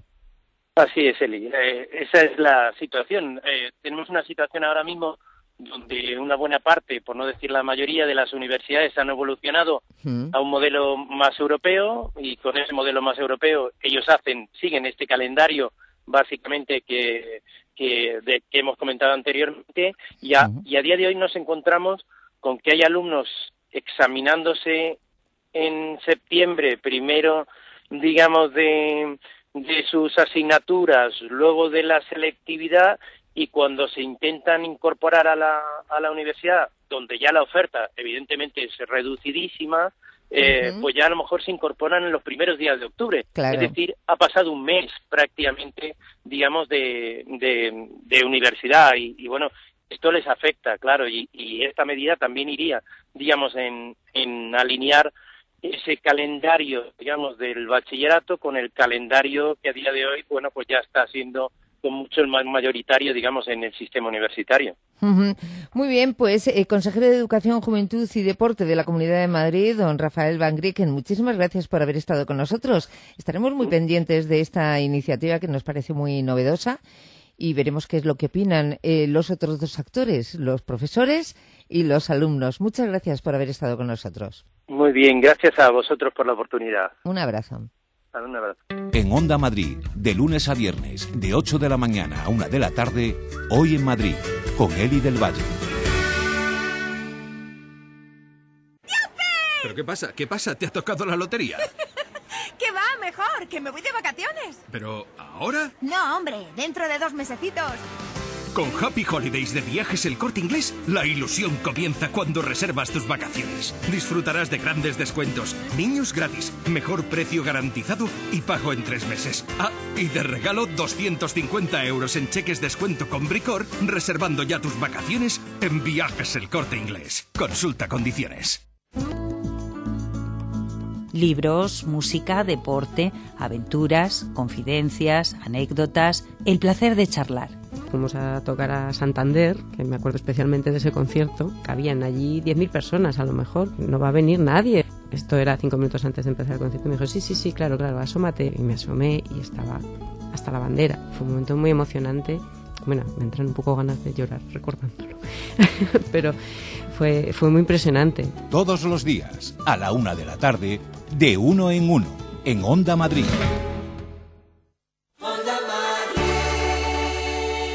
Así es, Eli. Eh, esa es la situación. Eh, tenemos una situación ahora mismo donde una buena parte, por no decir la mayoría, de las universidades han evolucionado uh-huh. a un modelo más europeo, y con ese modelo más europeo ellos hacen, siguen este calendario básicamente que que, de, que hemos comentado anteriormente, y a, uh-huh. y a día de hoy nos encontramos con que hay alumnos examinándose en septiembre, primero, digamos, de, de sus asignaturas, luego de la selectividad, y cuando se intentan incorporar a la, a la universidad, donde ya la oferta evidentemente es reducidísima, eh, uh-huh. pues ya a lo mejor se incorporan en los primeros días de octubre. Claro. Es decir, ha pasado un mes prácticamente, digamos, de, de, de universidad, y, y bueno, esto les afecta, claro, y, y esta medida también iría, digamos, en, en alinear ese calendario, digamos, del bachillerato con el calendario que a día de hoy, bueno, pues ya está siendo con mucho el más mayoritario, digamos, en el sistema universitario. Uh-huh. Muy bien, pues, eh, consejero de Educación, Juventud y Deporte de la Comunidad de Madrid, don Rafael Van Grieken, muchísimas gracias por haber estado con nosotros. Estaremos muy uh-huh. pendientes de esta iniciativa que nos parece muy novedosa, y veremos qué es lo que opinan eh, los otros dos actores, los profesores y los alumnos. Muchas gracias por haber estado con nosotros. Muy bien, gracias a vosotros por la oportunidad. Un abrazo. Un abrazo. En Onda Madrid, de lunes a viernes, de ocho de la mañana a una de la tarde, Hoy en Madrid, con Eli del Valle. ¿Pero qué pasa? ¿Qué pasa? ¿Te ha tocado la lotería? ¿Qué va? Mejor, que me voy de vacaciones. ¿Pero ahora? No, hombre, dentro de dos mesecitos. Con Happy Holidays de Viajes El Corte Inglés, la ilusión comienza cuando reservas tus vacaciones. Disfrutarás de grandes descuentos, niños gratis, mejor precio garantizado y pago en tres meses. Ah, y de regalo doscientos cincuenta euros en cheques descuento con Bricor, reservando ya tus vacaciones en Viajes El Corte Inglés. Consulta condiciones. Libros, música, deporte, aventuras, confidencias, anécdotas, el placer de charlar. Fuimos a tocar a Santander, que me acuerdo especialmente de ese concierto, que habían allí diez mil personas a lo mejor, no va a venir nadie. Esto era cinco minutos antes de empezar el concierto, y me dijo, sí, sí, sí, claro, claro, asómate. Y me asomé y estaba hasta la bandera. Fue un momento muy emocionante. Bueno, me entran un poco ganas de llorar recordándolo, pero fue, fue muy impresionante. Todos los días, a la una de la tarde, de uno en uno, en Onda Madrid. Onda Madrid.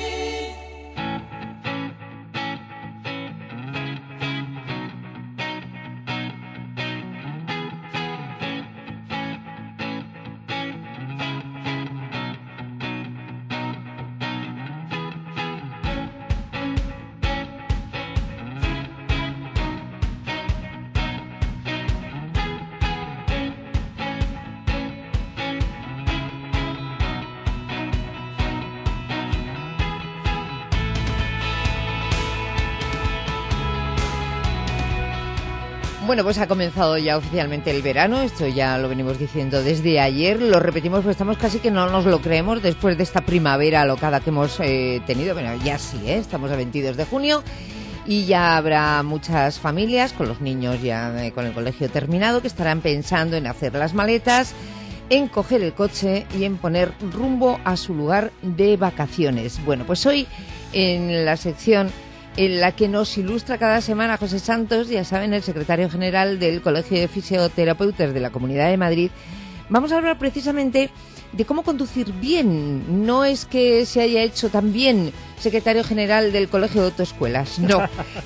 Bueno, pues ha comenzado ya oficialmente el verano, esto ya lo venimos diciendo desde ayer, lo repetimos porque estamos casi que no nos lo creemos después de esta primavera alocada que hemos eh, tenido. Bueno, ya sí, ¿eh? Estamos a veintidós de junio y ya habrá muchas familias con los niños ya eh, con el colegio terminado que estarán pensando en hacer las maletas, en coger el coche y en poner rumbo a su lugar de vacaciones. Bueno, pues hoy en la sección en la que nos ilustra cada semana José Santos, ya saben, el secretario general del Colegio de Fisioterapeutas de la Comunidad de Madrid, vamos a hablar precisamente de cómo conducir bien. No es que se haya hecho también secretario general del Colegio de Autoescuelas, no.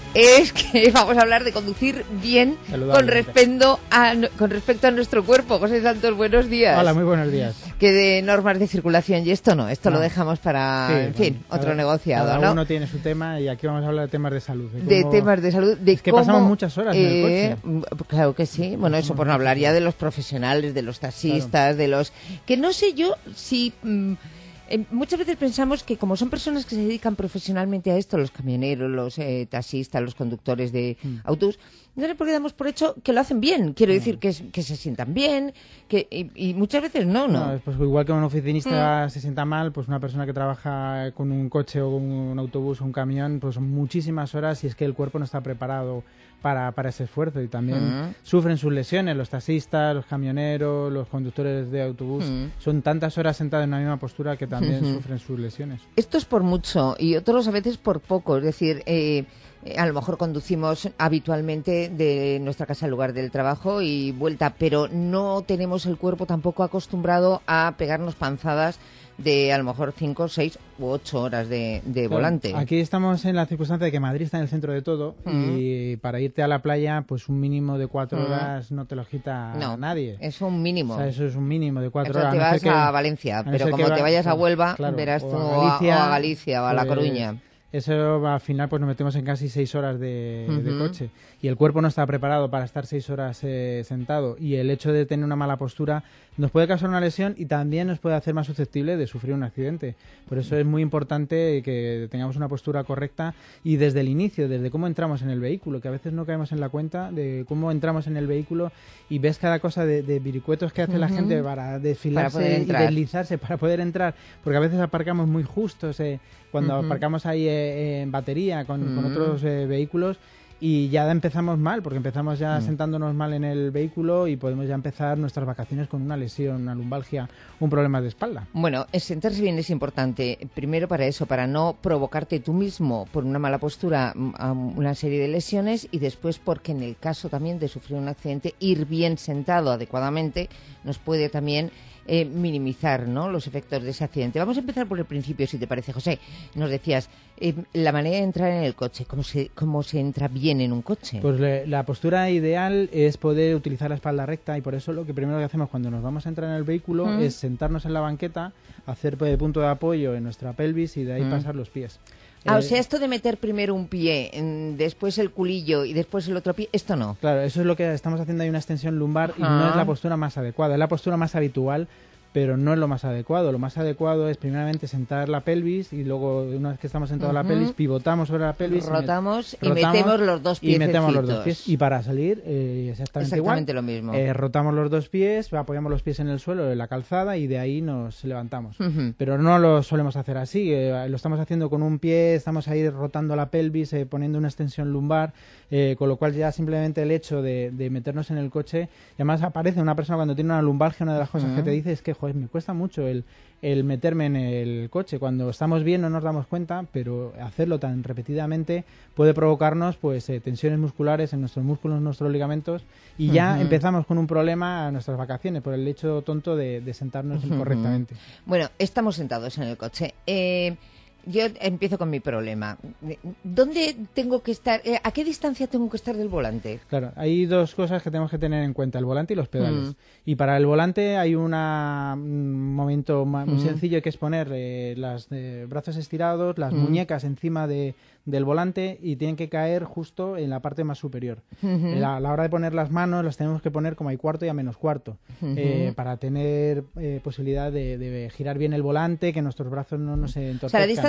Es que vamos a hablar de conducir bien con respecto, a, con respecto a nuestro cuerpo. José Santos, buenos días. Hola, muy buenos días. Que de normas de circulación y esto no, esto no. Lo dejamos para, sí, en fin, bueno, otro cada, negociado, cada ¿no? Cada uno tiene su tema y aquí vamos a hablar de temas de salud. De, de cómo... temas de salud, de es que cómo, pasamos muchas horas eh, en el coche. Claro que sí. Bueno, eso por no hablar ya de los profesionales, de los taxistas, claro. de los... Que no sé yo si... Mmm, Eh, muchas veces pensamos que como son personas que se dedican profesionalmente a esto, los camioneros, los eh, taxistas, los conductores de mm. autobús, no sé por qué damos por hecho que lo hacen bien. Quiero mm. decir que, que se sientan bien, que y, y muchas veces no, ¿no? no pues igual que un oficinista mm. se sienta mal, pues una persona que trabaja con un coche o un autobús o un camión, pues son muchísimas horas y es que el cuerpo no está preparado para, para ese esfuerzo y también mm. sufren sus lesiones, los taxistas, los camioneros, los conductores de autobús, mm. son tantas horas sentados en una misma postura que también mm-hmm. sufren sus lesiones. Esto es por mucho y otros a veces por poco, es decir, eh, a lo mejor conducimos habitualmente de nuestra casa al lugar del trabajo y vuelta, pero no tenemos el cuerpo tampoco acostumbrado a pegarnos panzadas de a lo mejor cinco, seis u ocho horas de, de claro, volante. Aquí estamos en la circunstancia de que Madrid está en el centro de todo uh-huh. y para irte a la playa pues un mínimo de cuatro uh-huh. horas no te lo quita no, nadie. Es un mínimo. O sea, eso es un mínimo de cuatro Entonces horas. te vas a, a Valencia, pero como va, te vayas a Huelva claro, verás tú o a Galicia, o a, Galicia, o a La pues, Coruña. Eso al final pues nos metemos en casi seis horas de, uh-huh. de coche y el cuerpo no está preparado para estar seis horas eh, sentado y el hecho de tener una mala postura nos puede causar una lesión y también nos puede hacer más susceptible de sufrir un accidente. Por eso es muy importante que tengamos una postura correcta y desde el inicio, desde cómo entramos en el vehículo, que a veces no caemos en la cuenta de cómo entramos en el vehículo y ves cada cosa de, de viricuetos que hace uh-huh. la gente para desfilarse para y deslizarse para poder entrar, porque a veces aparcamos muy justos eh, cuando uh-huh. aparcamos ahí eh, en batería con, uh-huh. con otros eh, vehículos y ya empezamos mal, porque empezamos ya uh-huh. sentándonos mal en el vehículo y podemos ya empezar nuestras vacaciones con una lesión, una lumbalgia, un problema de espalda. Bueno, sentarse bien es importante, primero para eso, para no provocarte tú mismo por una mala postura una serie de lesiones y después porque en el caso también de sufrir un accidente, ir bien sentado adecuadamente nos puede también Eh, minimizar, ¿no?, los efectos de ese accidente. Vamos a empezar por el principio, si te parece, José. Nos decías, eh, la manera de entrar en el coche, ¿cómo se, cómo se entra bien en un coche? Pues le, la postura ideal es poder utilizar la espalda recta y por eso lo que primero que hacemos cuando nos vamos a entrar en el vehículo mm. es sentarnos en la banqueta, hacer pues, punto de apoyo en nuestra pelvis y de ahí mm. pasar los pies. Ah, eh, o sea, esto de meter primero un pie, después el culillo y después el otro pie, esto no. Claro, eso es lo que estamos haciendo, hay una extensión lumbar y no es la postura más adecuada, es la postura más habitual, pero no es lo más adecuado. Lo más adecuado es primeramente sentar la pelvis y luego, una vez que estamos sentados uh-huh. la pelvis, pivotamos sobre la pelvis. Rotamos y, y rotamos, metemos los dos pies. Y metemos los dos pies. Y para salir, eh, exactamente, exactamente igual. lo mismo. Eh, rotamos los dos pies, apoyamos los pies en el suelo, en la calzada y de ahí nos levantamos. Uh-huh. Pero no lo solemos hacer así. Eh, lo estamos haciendo con un pie, estamos ahí rotando la pelvis, eh, poniendo una extensión lumbar, eh, con lo cual ya simplemente el hecho de, de meternos en el coche, y además aparece una persona cuando tiene una lumbalgia, una de las cosas uh-huh. que te dice es que, joder, me cuesta mucho el, el meterme en el coche. Cuando estamos bien no nos damos cuenta, pero hacerlo tan repetidamente puede provocarnos pues eh, tensiones musculares en nuestros músculos, en nuestros ligamentos, y ya uh-huh. empezamos con un problema a nuestras vacaciones por el hecho tonto de, de sentarnos uh-huh. incorrectamente. Bueno, estamos sentados en el coche. Eh... Yo empiezo con mi problema. ¿Dónde tengo que estar? ¿A qué distancia tengo que estar del volante? Claro, hay dos cosas que tenemos que tener en cuenta, el volante y los pedales. Mm. Y para el volante hay una, un momento muy mm. sencillo que es poner eh, los eh, brazos estirados, las mm. muñecas encima de, del volante y tienen que caer justo en la parte más superior. Uh-huh. A la hora de poner las manos las tenemos que poner como a cuarto y a menos cuarto uh-huh. eh, para tener eh, posibilidad de, de girar bien el volante, que nuestros brazos no, no se entorpezcan. O sea, la distancia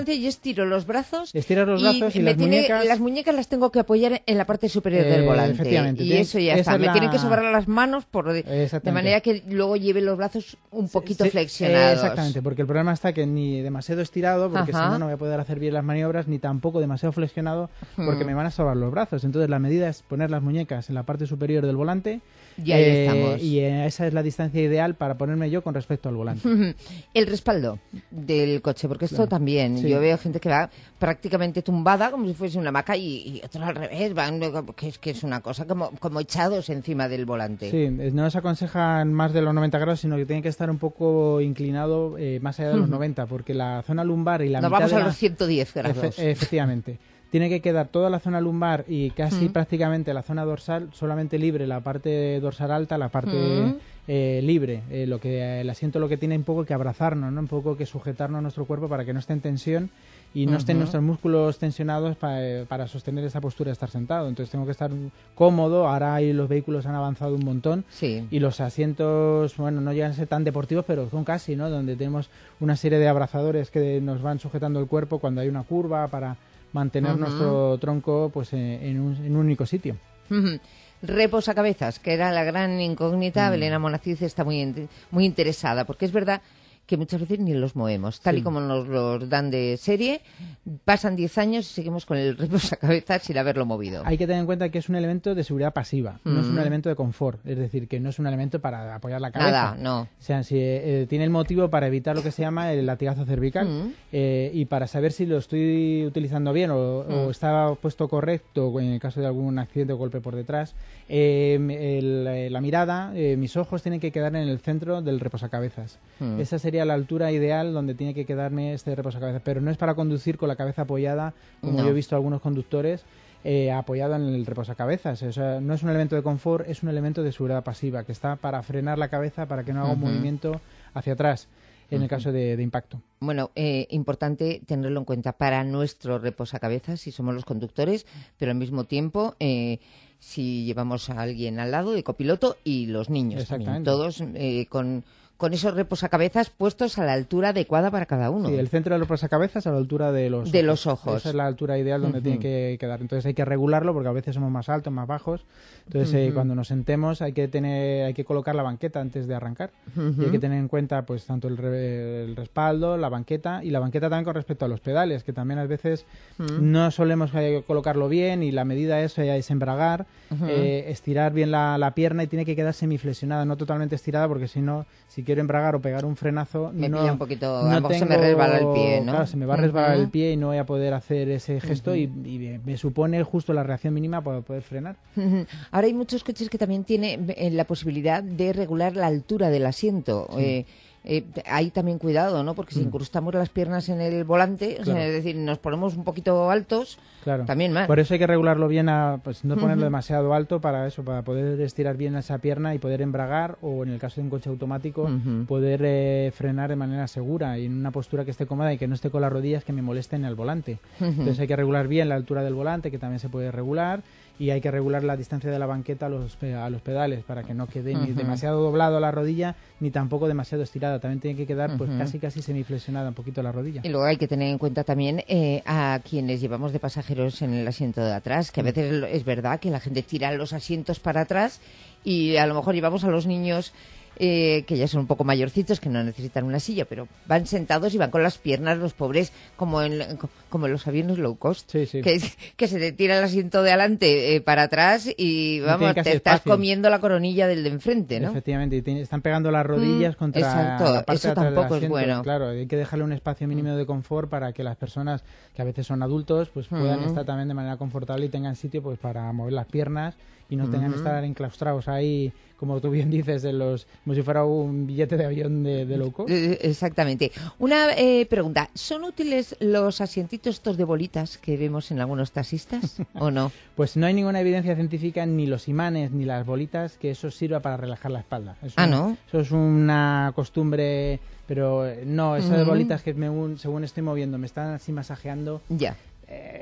distancia y estiro los brazos. Estiras los brazos y, y me las tiene, muñecas... las muñecas las tengo que apoyar en la parte superior eh, del volante. Efectivamente. Y Tienes, eso ya está. Me la... tienen que sobrar las manos por de, de manera que luego lleve los brazos un poquito sí, flexionados. Eh, exactamente, porque el problema está que ni demasiado estirado, porque Ajá. si no, no voy a poder hacer bien las maniobras, ni tampoco demasiado flexionado, porque hmm. me van a sobrar los brazos. Entonces, la medida es poner las muñecas en la parte superior del volante. Y ahí eh, estamos. Y eh, esa es la distancia ideal para ponerme yo con respecto al volante. El respaldo del coche, porque esto claro. también, sí. yo veo gente que va prácticamente tumbada como si fuese una hamaca y, y otros al revés, van que es, que es una cosa como, como echados encima del volante. Sí, no se aconsejan más de los noventa grados, sino que tiene que estar un poco inclinado eh, más allá de los noventa, porque la zona lumbar y la Nos mitad vamos de a la... los ciento diez grados. Efe, efectivamente. Tiene que quedar toda la zona lumbar y casi mm. prácticamente la zona dorsal solamente libre, la parte dorsal alta, la parte mm. eh, libre. Eh, lo que el asiento lo que tiene un poco que abrazarnos, ¿no? Un poco que sujetarnos a nuestro cuerpo para que no esté en tensión y no uh-huh. estén nuestros músculos tensionados pa, eh, para sostener esa postura de estar sentado. Entonces tengo que estar cómodo. Ahora ahí los vehículos han avanzado un montón sí. y los asientos, bueno, no llegan a ser tan deportivos, pero son casi, ¿no? Donde tenemos una serie de abrazadores que nos van sujetando el cuerpo cuando hay una curva para mantener uh-huh. nuestro tronco pues eh, en, un, en un único sitio. Uh-huh. Reposacabezas, que era la gran incógnita. Mm. Belén Monaciz está muy, muy interesada, porque es verdad que muchas veces ni los movemos, tal sí. y como nos los dan de serie, pasan diez años y seguimos con el reposacabezas sin haberlo movido. Hay que tener en cuenta que es un elemento de seguridad pasiva, mm. no es un elemento de confort, es decir, que no es un elemento para apoyar la cabeza. Nada, no. O sea, si, eh, tiene el motivo para evitar lo que se llama el latigazo cervical mm. eh, y para saber si lo estoy utilizando bien o, mm. o está puesto correcto en el caso de algún accidente o golpe por detrás. Eh, el, la mirada, eh, mis ojos tienen que quedar en el centro del reposacabezas. Mm. Esa sería la altura ideal donde tiene que quedarme este reposacabezas, pero no es para conducir con la cabeza apoyada, como no. yo he visto algunos conductores, eh, apoyado en el reposacabezas. O sea, no es un elemento de confort, es un elemento de seguridad pasiva, que está para frenar la cabeza para que no haga uh-huh. un movimiento hacia atrás en uh-huh. el caso de, de impacto. Bueno, eh, importante tenerlo en cuenta para nuestro reposacabezas si somos los conductores, pero al mismo tiempo... Eh, si llevamos a alguien al lado de copiloto y los niños también, todos eh, con, con esos reposacabezas puestos a la altura adecuada para cada uno. Sí, el centro del reposacabezas a la altura de los de ojos. los ojos. Esa es la altura ideal donde uh-huh. tiene que quedar. Entonces hay que regularlo porque a veces somos más altos, más bajos. Entonces uh-huh. eh, cuando nos sentemos hay que tener, hay que colocar la banqueta antes de arrancar uh-huh. y hay que tener en cuenta pues tanto el, re, el respaldo, la banqueta y la banqueta también con respecto a los pedales, que también a veces uh-huh. no solemos eh, colocarlo bien y la medida es, eh, es embragar, uh-huh. eh, estirar bien la, la pierna y tiene que quedar semiflexionada, no totalmente estirada, porque si no, si quiero embragar o pegar un frenazo, me no, pilla un poquito, no a lo tengo, se me resbala el pie, ¿no? Claro, se me va a resbalar uh-huh. el pie y no voy a poder hacer ese gesto uh-huh. y, y me supone justo la reacción mínima para poder frenar. Uh-huh. Ahora hay muchos coches que también tienen eh, la posibilidad de regular la altura del asiento. Sí. Eh, Eh, hay también cuidado, ¿no? Porque si incrustamos las piernas en el volante, claro. o sea, es decir, nos ponemos un poquito altos, claro. también mal. Por eso hay que regularlo bien, a, pues no ponerlo uh-huh. demasiado alto para eso, para poder estirar bien esa pierna y poder embragar, o en el caso de un coche automático, uh-huh. poder eh, frenar de manera segura y en una postura que esté cómoda y que no esté con las rodillas que me molesten al volante. Uh-huh. Entonces hay que regular bien la altura del volante, que también se puede regular, y hay que regular la distancia de la banqueta a los, a los pedales para que no quede uh-huh. ni demasiado doblado a la rodilla ni tampoco demasiado estirada. También tiene que quedar pues uh-huh. casi casi semiflexionada un poquito la rodilla. Y luego hay que tener en cuenta también eh, a quienes llevamos de pasajeros en el asiento de atrás, que a veces es verdad que la gente tira los asientos para atrás y a lo mejor llevamos a los niños Eh, que ya son un poco mayorcitos, que no necesitan una silla, pero van sentados y van con las piernas, los pobres, como en, como en los aviones low cost, sí, sí. Que, que se te tira el asiento de adelante eh, para atrás y vamos, no te estás espacio. comiendo la coronilla del de enfrente, ¿no? Efectivamente, y te, están pegando las rodillas mm, contra exacto, la parte eso de atrás tampoco del asiento. Es bueno. Claro, hay que dejarle un espacio mínimo de confort para que las personas, que a veces son adultos, pues puedan mm. estar también de manera confortable y tengan sitio pues para mover las piernas y no tengan que uh-huh. estar enclaustrados ahí, como tú bien dices, en los, como si fuera un billete de avión de, de low cost. Exactamente. Una eh, pregunta, ¿son útiles los asientitos estos de bolitas que vemos en algunos taxistas o no? Pues no hay ninguna evidencia científica, ni los imanes ni las bolitas, que eso sirva para relajar la espalda. Eso, ah, ¿no? Eso es una costumbre, pero no, esas uh-huh. bolitas que me, según estoy moviendo me están así masajeando. Ya. Eh,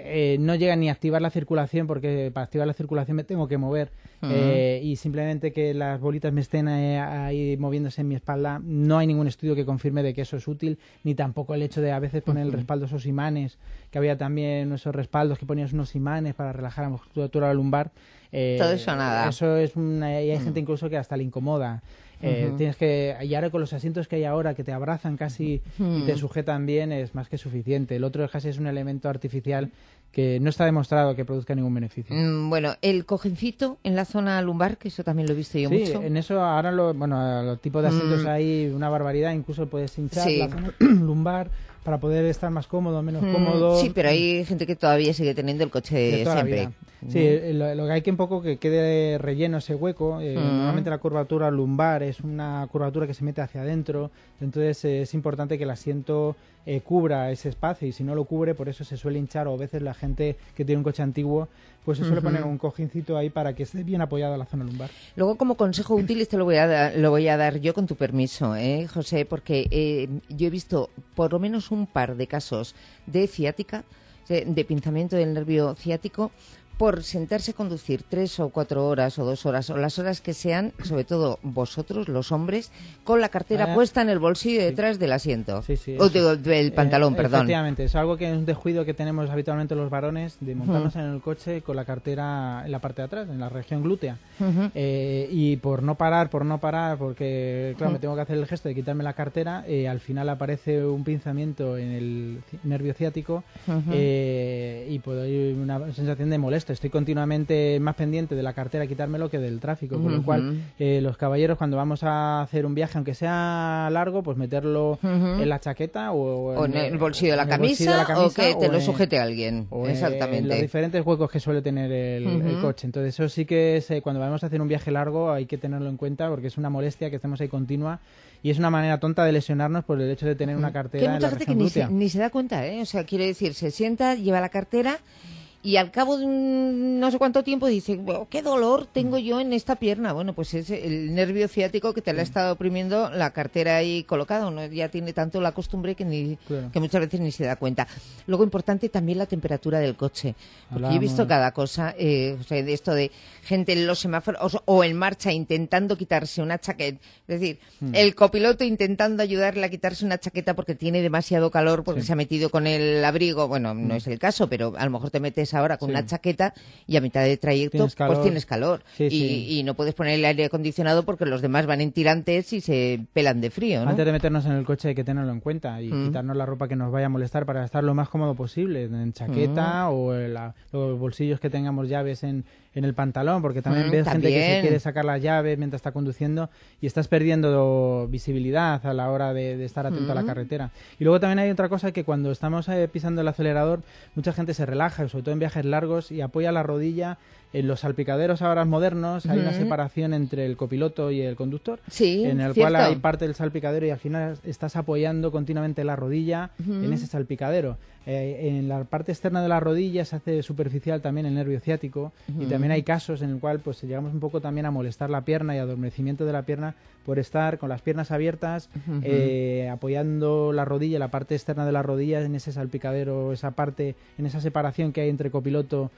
eh, no llega ni a activar la circulación, porque para activar la circulación me tengo que mover. Uh-huh. eh, y simplemente que las bolitas me estén eh, ahí moviéndose en mi espalda, no hay ningún estudio que confirme de que eso es útil, ni tampoco el hecho de a veces poner uh-huh. el respaldo, esos imanes, que había también esos respaldos que ponías unos imanes para relajar la musculatura lumbar. Eh, Todo eso nada. Eso es una, y hay uh-huh. gente incluso que hasta le incomoda. Eh, uh-huh. Tienes que, y ahora con los asientos que hay ahora que te abrazan casi uh-huh. y te sujetan bien, es más que suficiente. El otro casi es un elemento artificial que no está demostrado que produzca ningún beneficio. Mm, bueno, el cojincito en la zona lumbar, que eso también lo he visto yo sí, mucho. Sí, en eso ahora lo, bueno, los tipos de asientos mm. hay una barbaridad, incluso puedes hinchar sí. la zona lumbar para poder estar más cómodo, menos mm, cómodo. Sí, pero hay gente que todavía sigue teniendo el coche siempre. Sí, lo, lo que hay que un poco que quede relleno ese hueco. Eh, mm. Normalmente la curvatura lumbar es una curvatura que se mete hacia adentro, entonces eh, es importante que el asiento eh, cubra ese espacio, y si no lo cubre, por eso se suele hinchar, o a veces la gente que tiene un coche antiguo pues se suele uh-huh. poner un cojincito ahí para que esté bien apoyada la zona lumbar. Luego, como consejo útil, este lo voy a dar, lo voy a dar yo con tu permiso, ¿eh, José? Porque eh, yo he visto por lo menos un par de casos de ciática, de, de pinzamiento del nervio ciático, por sentarse a conducir tres o cuatro horas o dos horas o las horas que sean, sobre todo vosotros, los hombres, con la cartera ah, puesta en el bolsillo detrás sí. del asiento. Sí, sí, o de, del pantalón, eh, perdón. Efectivamente, es algo que es un descuido que tenemos habitualmente los varones, de montarnos uh-huh. en el coche con la cartera en la parte de atrás, en la región glútea. Uh-huh. Eh, y por no parar, por no parar, porque claro, uh-huh. me tengo que hacer el gesto de quitarme la cartera, eh, al final aparece un pinzamiento en el nervio ciático uh-huh. eh, y puedo ir una sensación de molestia. Estoy continuamente más pendiente de la cartera quitármelo que del tráfico, con uh-huh. lo cual eh, los caballeros, cuando vamos a hacer un viaje, aunque sea largo, pues meterlo uh-huh. en la chaqueta o, o en, en el bolsillo de la, camisa, de la camisa o que te o lo sujete en, alguien. O exactamente. En los diferentes huecos que suele tener el, uh-huh. el coche. Entonces eso sí que es, eh, cuando vamos a hacer un viaje largo hay que tenerlo en cuenta, porque es una molestia que estemos ahí continua. Y es una manera tonta de lesionarnos por el hecho de tener una cartera que hay mucha en la gente que ni se, ni se da cuenta, ¿eh? O sea, quiere decir, se sienta, lleva la cartera y al cabo de un no sé cuánto tiempo dice, oh, qué dolor tengo yo en esta pierna. Bueno, pues es el nervio ciático que te le ha estado oprimiendo la cartera ahí colocada. Uno ya tiene tanto la costumbre que ni claro. que muchas veces ni se da cuenta. Luego, importante también la temperatura del coche. Porque Hablamos. yo he visto cada cosa, eh, o sea, de esto de gente en los semáforos o en marcha intentando quitarse una chaqueta. Es decir, hmm. el copiloto intentando ayudarle a quitarse una chaqueta porque tiene demasiado calor, porque sí. se ha metido con el abrigo. Bueno, no hmm. es el caso, pero a lo mejor te metes ahora con sí. una chaqueta y a mitad de trayecto ¿Tienes pues tienes calor sí, y, sí. y no puedes poner el aire acondicionado porque los demás van en tirantes y se pelan de frío, ¿no? Antes de meternos en el coche hay que tenerlo en cuenta y mm. quitarnos la ropa que nos vaya a molestar para estar lo más cómodo posible, en chaqueta mm. o en la, los bolsillos que tengamos llaves en, en el pantalón, porque también mm, ves también. gente que se quiere sacar las llaves mientras está conduciendo y estás perdiendo visibilidad a la hora de, de estar atento mm. a la carretera. Y luego también hay otra cosa, que cuando estamos eh, pisando el acelerador mucha gente se relaja, sobre todo en viajes largos, y apoya la rodilla. En los salpicaderos ahora modernos hay uh-huh. una separación entre el copiloto y el conductor, sí, en el cierto. cual hay parte del salpicadero y al final estás apoyando continuamente la rodilla uh-huh. en ese salpicadero. Eh, en la parte externa de la rodilla se hace superficial también el nervio ciático uh-huh. y también hay casos en el cual pues llegamos un poco también a molestar la pierna y adormecimiento de la pierna por estar con las piernas abiertas, uh-huh. eh, apoyando la rodilla, la parte externa de la rodilla en ese salpicadero, esa parte, en esa separación que hay entre copiloto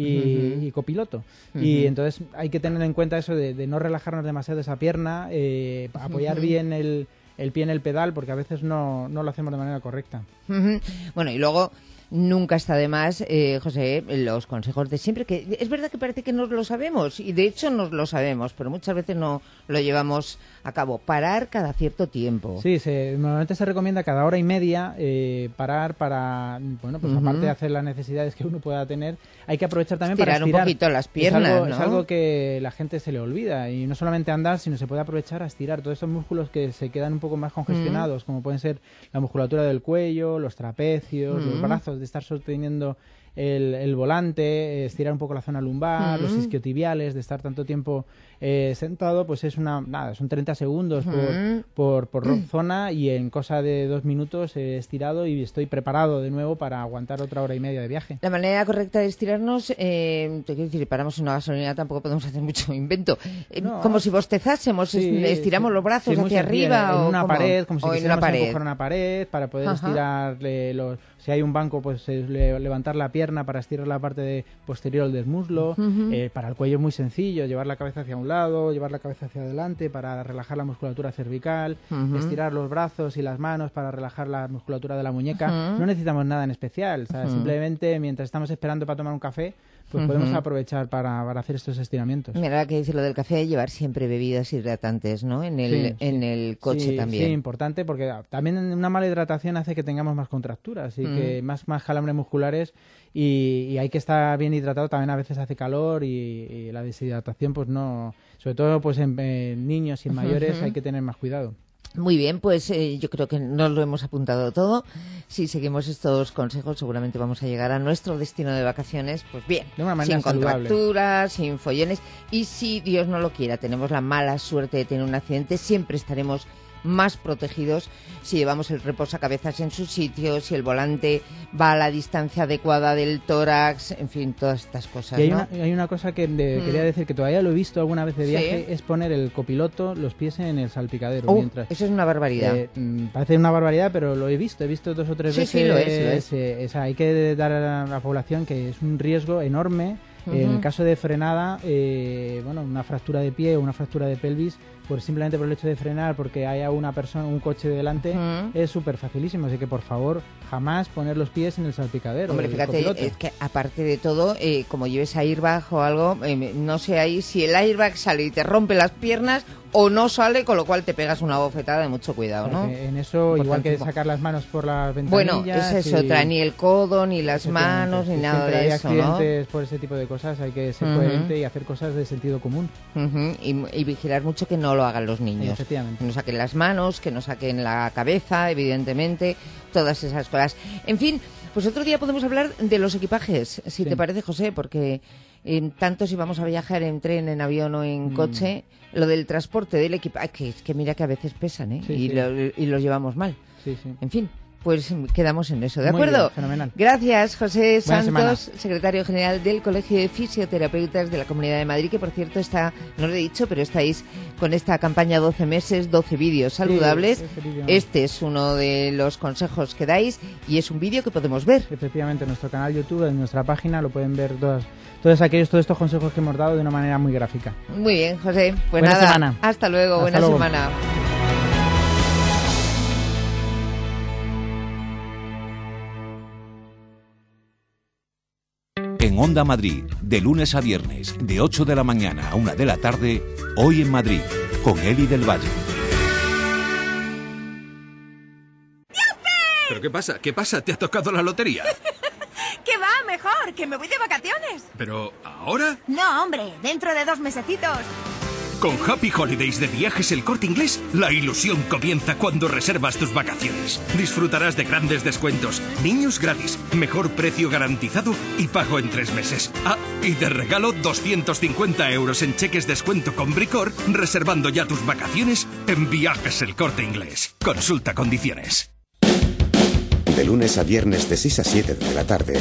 y, uh-huh. y copiloto. Uh-huh. Y entonces hay que tener en cuenta eso de, de no relajarnos demasiado esa pierna, eh, apoyar uh-huh. bien el, el pie en el pedal, porque a veces no, no lo hacemos de manera correcta. Uh-huh. Bueno, y luego nunca está de más, eh, José, los consejos de siempre, que es verdad que parece que nos lo sabemos, y de hecho nos lo sabemos, pero muchas veces no lo llevamos a cabo. Parar cada cierto tiempo. Sí, se, normalmente se recomienda cada hora y media eh, parar para, bueno, pues uh-huh. aparte de hacer las necesidades que uno pueda tener, hay que aprovechar también estirar para estirar un poquito las piernas, es algo, ¿no? Es algo que la gente se le olvida, y no solamente andar, sino se puede aprovechar a estirar todos esos músculos que se quedan un poco más congestionados, uh-huh. como pueden ser la musculatura del cuello, los trapecios, uh-huh. los brazos, de estar sosteniendo el, el volante, estirar un poco la zona lumbar, uh-huh. los isquiotibiales, de estar tanto tiempo eh, sentado, pues es una, nada, son treinta segundos uh-huh. por, por, por uh-huh. zona, y en cosa de dos minutos he estirado y estoy preparado de nuevo para aguantar otra hora y media de viaje. La manera correcta de estirarnos, eh, te quiero decir, si paramos en una gasolinera tampoco podemos hacer mucho invento. Eh, no, como si bostezásemos, sí, estiramos sí, los brazos sí, hacia arriba. En o una ¿cómo? pared, como si quisiéramos empujar una pared para poder Ajá. estirarle los... Si hay un banco, pues eh, le, levantar la pierna pierna para estirar la parte de posterior del muslo. Uh-huh. eh, para el cuello es muy sencillo, llevar la cabeza hacia un lado, llevar la cabeza hacia adelante para relajar la musculatura cervical, uh-huh. estirar los brazos y las manos para relajar la musculatura de la muñeca. Uh-huh. No necesitamos nada en especial, ¿sabes? Uh-huh. Simplemente mientras estamos esperando para tomar un café, pues uh-huh. podemos aprovechar para, para hacer estos estiramientos. Mira, que dice lo del café, llevar siempre bebidas hidratantes, ¿no? En el, sí, en el coche sí, también. Sí, importante, porque también una mala hidratación hace que tengamos más contracturas y uh-huh. que más, más calambres musculares y, y hay que estar bien hidratado. También a veces hace calor y, y la deshidratación, pues no, sobre todo pues en, en niños y en mayores uh-huh. hay que tener más cuidado. Muy bien, pues eh, yo creo que nos lo hemos apuntado todo. Si seguimos estos consejos, seguramente vamos a llegar a nuestro destino de vacaciones, pues bien, de una manera sin saludable. Contracturas, sin follones. Y si Dios no lo quiera, tenemos la mala suerte de tener un accidente, siempre estaremos más protegidos si llevamos el reposacabezas en su sitio, si el volante va a la distancia adecuada del tórax, en fin, todas estas cosas. Y hay, ¿no? una, hay una cosa que de, mm. quería decir, que todavía lo he visto alguna vez de viaje, sí. es poner el copiloto los pies en el salpicadero. Oh, mientras, eso es una barbaridad. Eh, parece una barbaridad, pero lo he visto, he visto dos o tres sí, veces. Sí, lo es, lo es. Eh, o sea, hay que dar a la población que es un riesgo enorme. Uh-huh. En el caso de frenada, eh, bueno, una fractura de pie o una fractura de pelvis, pues simplemente por el hecho de frenar, porque haya una persona, un coche delante, uh-huh. es súper facilísimo. Así que, por favor, jamás poner los pies en el salpicadero. Hombre, fíjate, es que aparte de todo, eh, como lleves airbag o algo, eh, no sé ahí si el airbag sale y te rompe las piernas o no sale, con lo cual te pegas una bofetada de mucho cuidado, ¿no? Porque en eso, por igual que sacar las manos por las ventanillas... Bueno, esa es y... otra, ni el codo, ni las manos, ni nada de eso, ¿no? ¿no? accidentes por ese tipo de cosas, hay que ser uh-huh. coherente y hacer cosas de sentido común. Uh-huh. Y, y vigilar mucho que no lo hagan los niños. Efectivamente. Que no saquen las manos, que no saquen la cabeza, evidentemente, todas esas cosas. En fin, pues otro día podemos hablar de los equipajes, si sí. te parece, José, porque... En tanto si vamos a viajar en tren, en avión o en mm. coche, lo del transporte del equipaje, que es que mira que a veces pesan, ¿eh? Sí, y, sí. Lo, y los llevamos mal. Sí, sí. En fin, pues quedamos en eso, ¿de Muy acuerdo? Bien, fenomenal. Gracias, José Buena Santos, semana. secretario general del Colegio de Fisioterapeutas de la Comunidad de Madrid, que por cierto está, no lo he dicho, pero estáis con esta campaña doce meses, doce vídeos saludables. Sí, este, vídeo. este es uno de los consejos que dais y es un vídeo que podemos ver. Efectivamente, en nuestro canal YouTube, en nuestra página, lo pueden ver todas. Todos aquellos, todos estos consejos que hemos dado de una manera muy gráfica. Muy bien, José. Pues buena nada, semana. Hasta luego, Hasta buena luego. semana. En Onda Madrid, de lunes a viernes, de ocho de la mañana a una de la tarde, Hoy en Madrid, con Eli del Valle. ¿Pero qué pasa? ¿Qué pasa? ¿Te ha tocado la lotería? ¡Que va, mejor! ¡Que me voy de vacaciones! ¿Pero ahora? No, hombre, dentro de dos mesecitos. Con Happy Holidays de Viajes El Corte Inglés, la ilusión comienza cuando reservas tus vacaciones. Disfrutarás de grandes descuentos, niños gratis, mejor precio garantizado y pago en tres meses. Ah, y de regalo doscientos cincuenta euros en cheques descuento con Bricor, reservando ya tus vacaciones en Viajes El Corte Inglés. Consulta condiciones. De lunes a viernes de seis a siete de la tarde.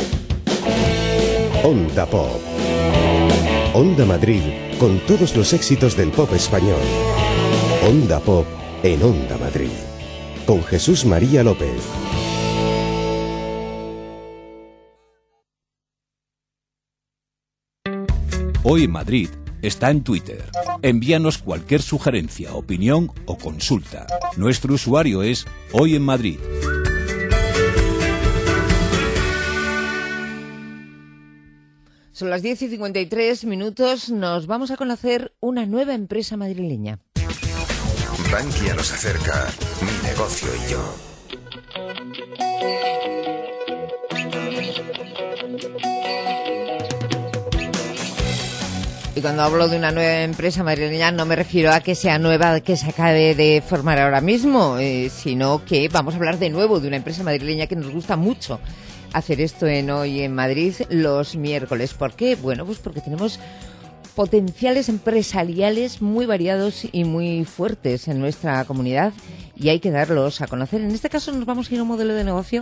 Onda Pop. Onda Madrid, con todos los éxitos del pop español. Onda Pop en Onda Madrid. Con Jesús María López. Hoy en Madrid está en Twitter. Envíanos cualquier sugerencia, opinión o consulta. Nuestro usuario es Hoy en Madrid. Son las diez y cincuenta y tres minutos. Nos vamos a conocer una nueva empresa madrileña. Bankia nos acerca Mi Negocio y Yo. Y cuando hablo de una nueva empresa madrileña no me refiero a que sea nueva, que se acabe de formar ahora mismo, eh, sino que vamos a hablar de nuevo de una empresa madrileña que nos gusta mucho hacer esto en Hoy en Madrid los miércoles. ¿Por qué? Bueno, pues porque tenemos potenciales empresariales muy variados y muy fuertes en nuestra comunidad y hay que darlos a conocer. En este caso nos vamos a ir a un modelo de negocio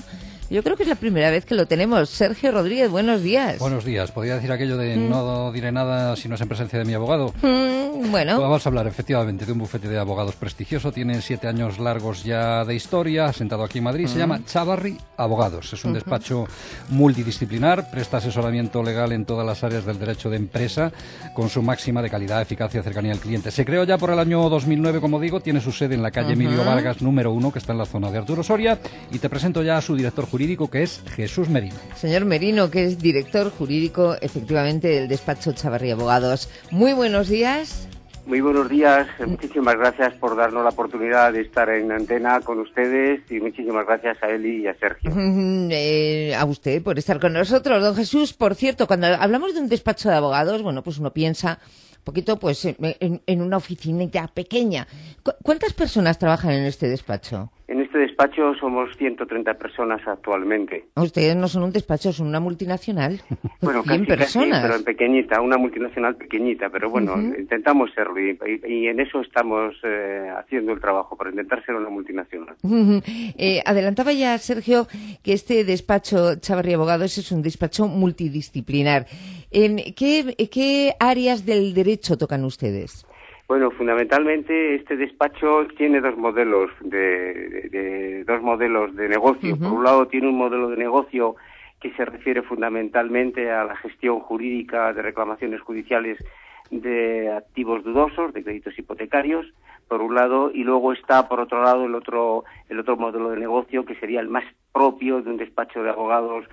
Yo creo que es la primera vez que lo tenemos. Sergio Rodríguez, buenos días. Buenos días. Podría decir aquello de mm. no diré nada si no es en presencia de mi abogado. Mm, bueno. Pues vamos a hablar efectivamente de un bufete de abogados prestigioso. Tiene siete años largos ya de historia, sentado aquí en Madrid. Mm. Se llama Chavarri Abogados. Es un uh-huh. despacho multidisciplinar, presta asesoramiento legal en todas las áreas del derecho de empresa, con su máxima de calidad, eficacia y cercanía al cliente. Se creó ya por el año dos mil nueve, como digo, tiene su sede en la calle uh-huh. Emilio Vargas, número uno, que está en la zona de Arturo Soria, y te presento ya a su director jurídico, que es Jesús Merino. Señor Merino, que es director jurídico, efectivamente, del despacho Chavarri Abogados. Muy buenos días. Muy buenos días, muchísimas gracias por darnos la oportunidad de estar en antena con ustedes y muchísimas gracias a Eli y a Sergio. Eh, a usted por estar con nosotros, don Jesús. Por cierto, cuando hablamos de un despacho de abogados, bueno, pues uno piensa un poquito pues en, en una oficinita pequeña. ¿Cu- ¿Cuántas personas trabajan en este despacho? En este despacho somos ciento treinta personas actualmente. Ustedes no son un despacho, son una multinacional. Bueno, cien casi, personas. casi, pero en pequeñita, una multinacional pequeñita, pero bueno, uh-huh. intentamos serlo y, y, y en eso estamos eh, haciendo el trabajo, para intentar ser una multinacional. Uh-huh. Eh, adelantaba ya Sergio que este despacho Chavarri Abogados es un despacho multidisciplinar. ¿En qué, qué áreas del derecho tocan ustedes? Bueno, fundamentalmente este despacho tiene dos modelos de, de, de dos modelos de negocio. Uh-huh. Por un lado tiene un modelo de negocio que se refiere fundamentalmente a la gestión jurídica de reclamaciones judiciales de activos dudosos, de créditos hipotecarios, por un lado, y luego está por otro lado el otro el otro modelo de negocio que sería el más propio de un despacho de abogados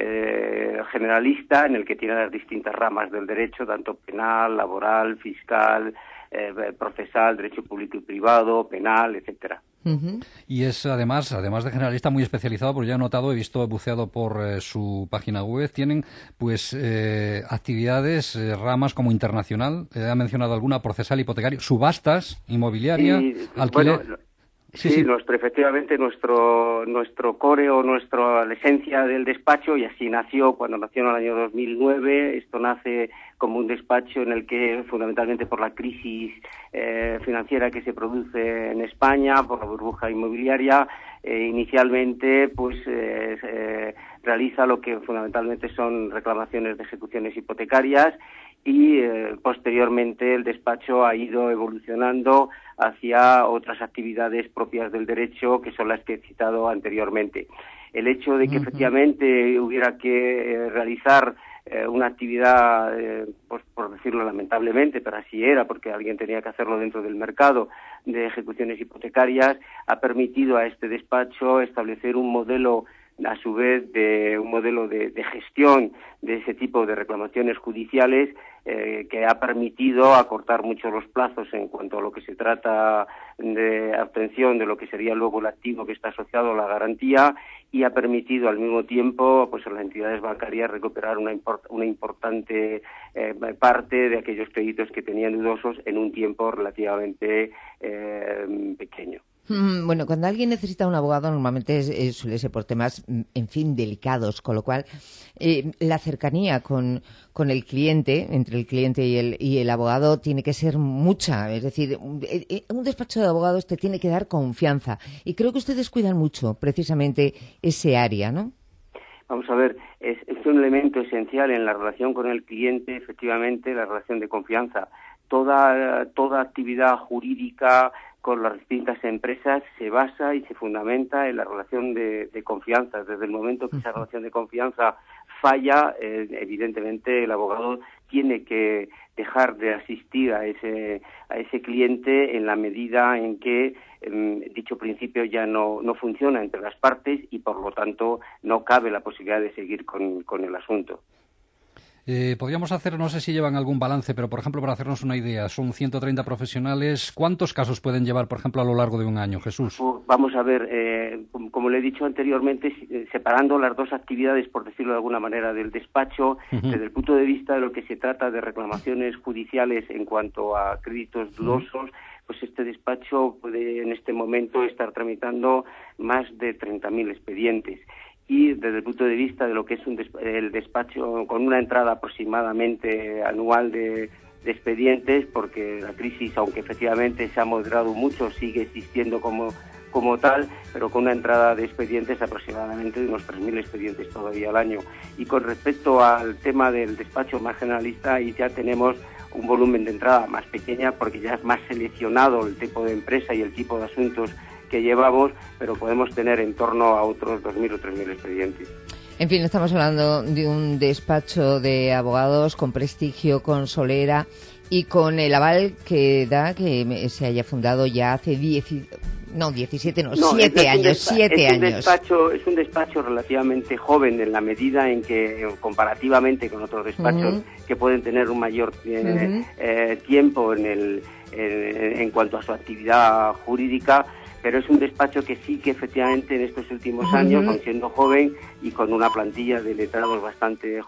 eh, generalista, en el que tiene las distintas ramas del derecho, tanto penal, laboral, fiscal, Eh, procesal, derecho público y privado, penal, etcétera. Uh-huh. Y es además, además de generalista, muy especializado, porque ya he notado, he visto, he buceado por eh, su página web, tienen pues eh, actividades, eh, ramas como internacional, eh, ha mencionado alguna, procesal, hipotecario, subastas, inmobiliaria, y, alquiler. Bueno, Sí, sí, sí. Nuestro, efectivamente, nuestro nuestro core o nuestra la esencia del despacho, y así nació cuando nació en el año dos mil nueve, esto nace como un despacho en el que, fundamentalmente por la crisis eh, financiera que se produce en España, por la burbuja inmobiliaria, eh, inicialmente pues eh, eh, realiza lo que fundamentalmente son reclamaciones de ejecuciones hipotecarias, y eh, posteriormente el despacho ha ido evolucionando hacia otras actividades propias del derecho, que son las que he citado anteriormente. El hecho de que uh-huh. efectivamente hubiera que eh, realizar eh, una actividad, eh, pues, por decirlo lamentablemente, pero así era, porque alguien tenía que hacerlo dentro del mercado de ejecuciones hipotecarias, ha permitido a este despacho establecer un modelo, a su vez, de un modelo de, de gestión de ese tipo de reclamaciones judiciales, eh, que ha permitido acortar mucho los plazos en cuanto a lo que se trata de obtención de lo que sería luego el activo que está asociado a la garantía, y ha permitido al mismo tiempo pues a las entidades bancarias recuperar una, import, una importante eh, parte de aquellos créditos que tenían dudosos en un tiempo relativamente eh, pequeño. Bueno, cuando alguien necesita un abogado normalmente es, es, suele ser por temas, en fin, delicados, con lo cual eh, la cercanía con, con el cliente, entre el cliente y el, y el abogado, tiene que ser mucha. Es decir, un, un despacho de abogados te tiene que dar confianza, y creo que ustedes cuidan mucho precisamente ese área, ¿no? Vamos a ver, es, es un elemento esencial en la relación con el cliente, efectivamente, la relación de confianza. Toda, toda actividad jurídica con las distintas empresas se basa y se fundamenta en la relación de, de confianza. Desde el momento que esa relación de confianza falla, eh, evidentemente el abogado tiene que dejar de asistir a ese a ese cliente en la medida en que eh, dicho principio ya no, no funciona entre las partes, y por lo tanto no cabe la posibilidad de seguir con, con el asunto. Eh, podríamos hacer, no sé si llevan algún balance, pero por ejemplo, para hacernos una idea, son ciento treinta profesionales. ¿Cuántos casos pueden llevar, por ejemplo, a lo largo de un año, Jesús? Vamos a ver, eh, como le he dicho anteriormente, separando las dos actividades, por decirlo de alguna manera, del despacho, uh-huh. desde el punto de vista de lo que se trata de reclamaciones judiciales en cuanto a créditos dudosos, uh-huh. pues este despacho puede en este momento estar tramitando más de treinta mil expedientes. Y desde el punto de vista de lo que es un desp- el despacho, con una entrada aproximadamente anual de, de expedientes, porque la crisis, aunque efectivamente se ha moderado mucho, sigue existiendo como como tal, pero con una entrada de expedientes aproximadamente de unos tres mil expedientes todavía al año. Y con respecto al tema del despacho más generalista, ahí ya tenemos un volumen de entrada más pequeña porque ya es más seleccionado el tipo de empresa y el tipo de asuntos que llevamos, pero podemos tener en torno a otros dos mil o tres mil expedientes. En fin, estamos hablando de un despacho de abogados con prestigio, con solera y con el aval que da que se haya fundado ya hace diez, no, diecisiete, no, no siete es años, siete es un años. Despacho, es un despacho relativamente joven en la medida en que, comparativamente con otros despachos uh-huh. que pueden tener un mayor eh, uh-huh. eh, tiempo en, el, en, en cuanto a su actividad jurídica, pero es un despacho que sí que efectivamente en estos últimos años, uh-huh. con siendo joven y con una plantilla de letrados bastante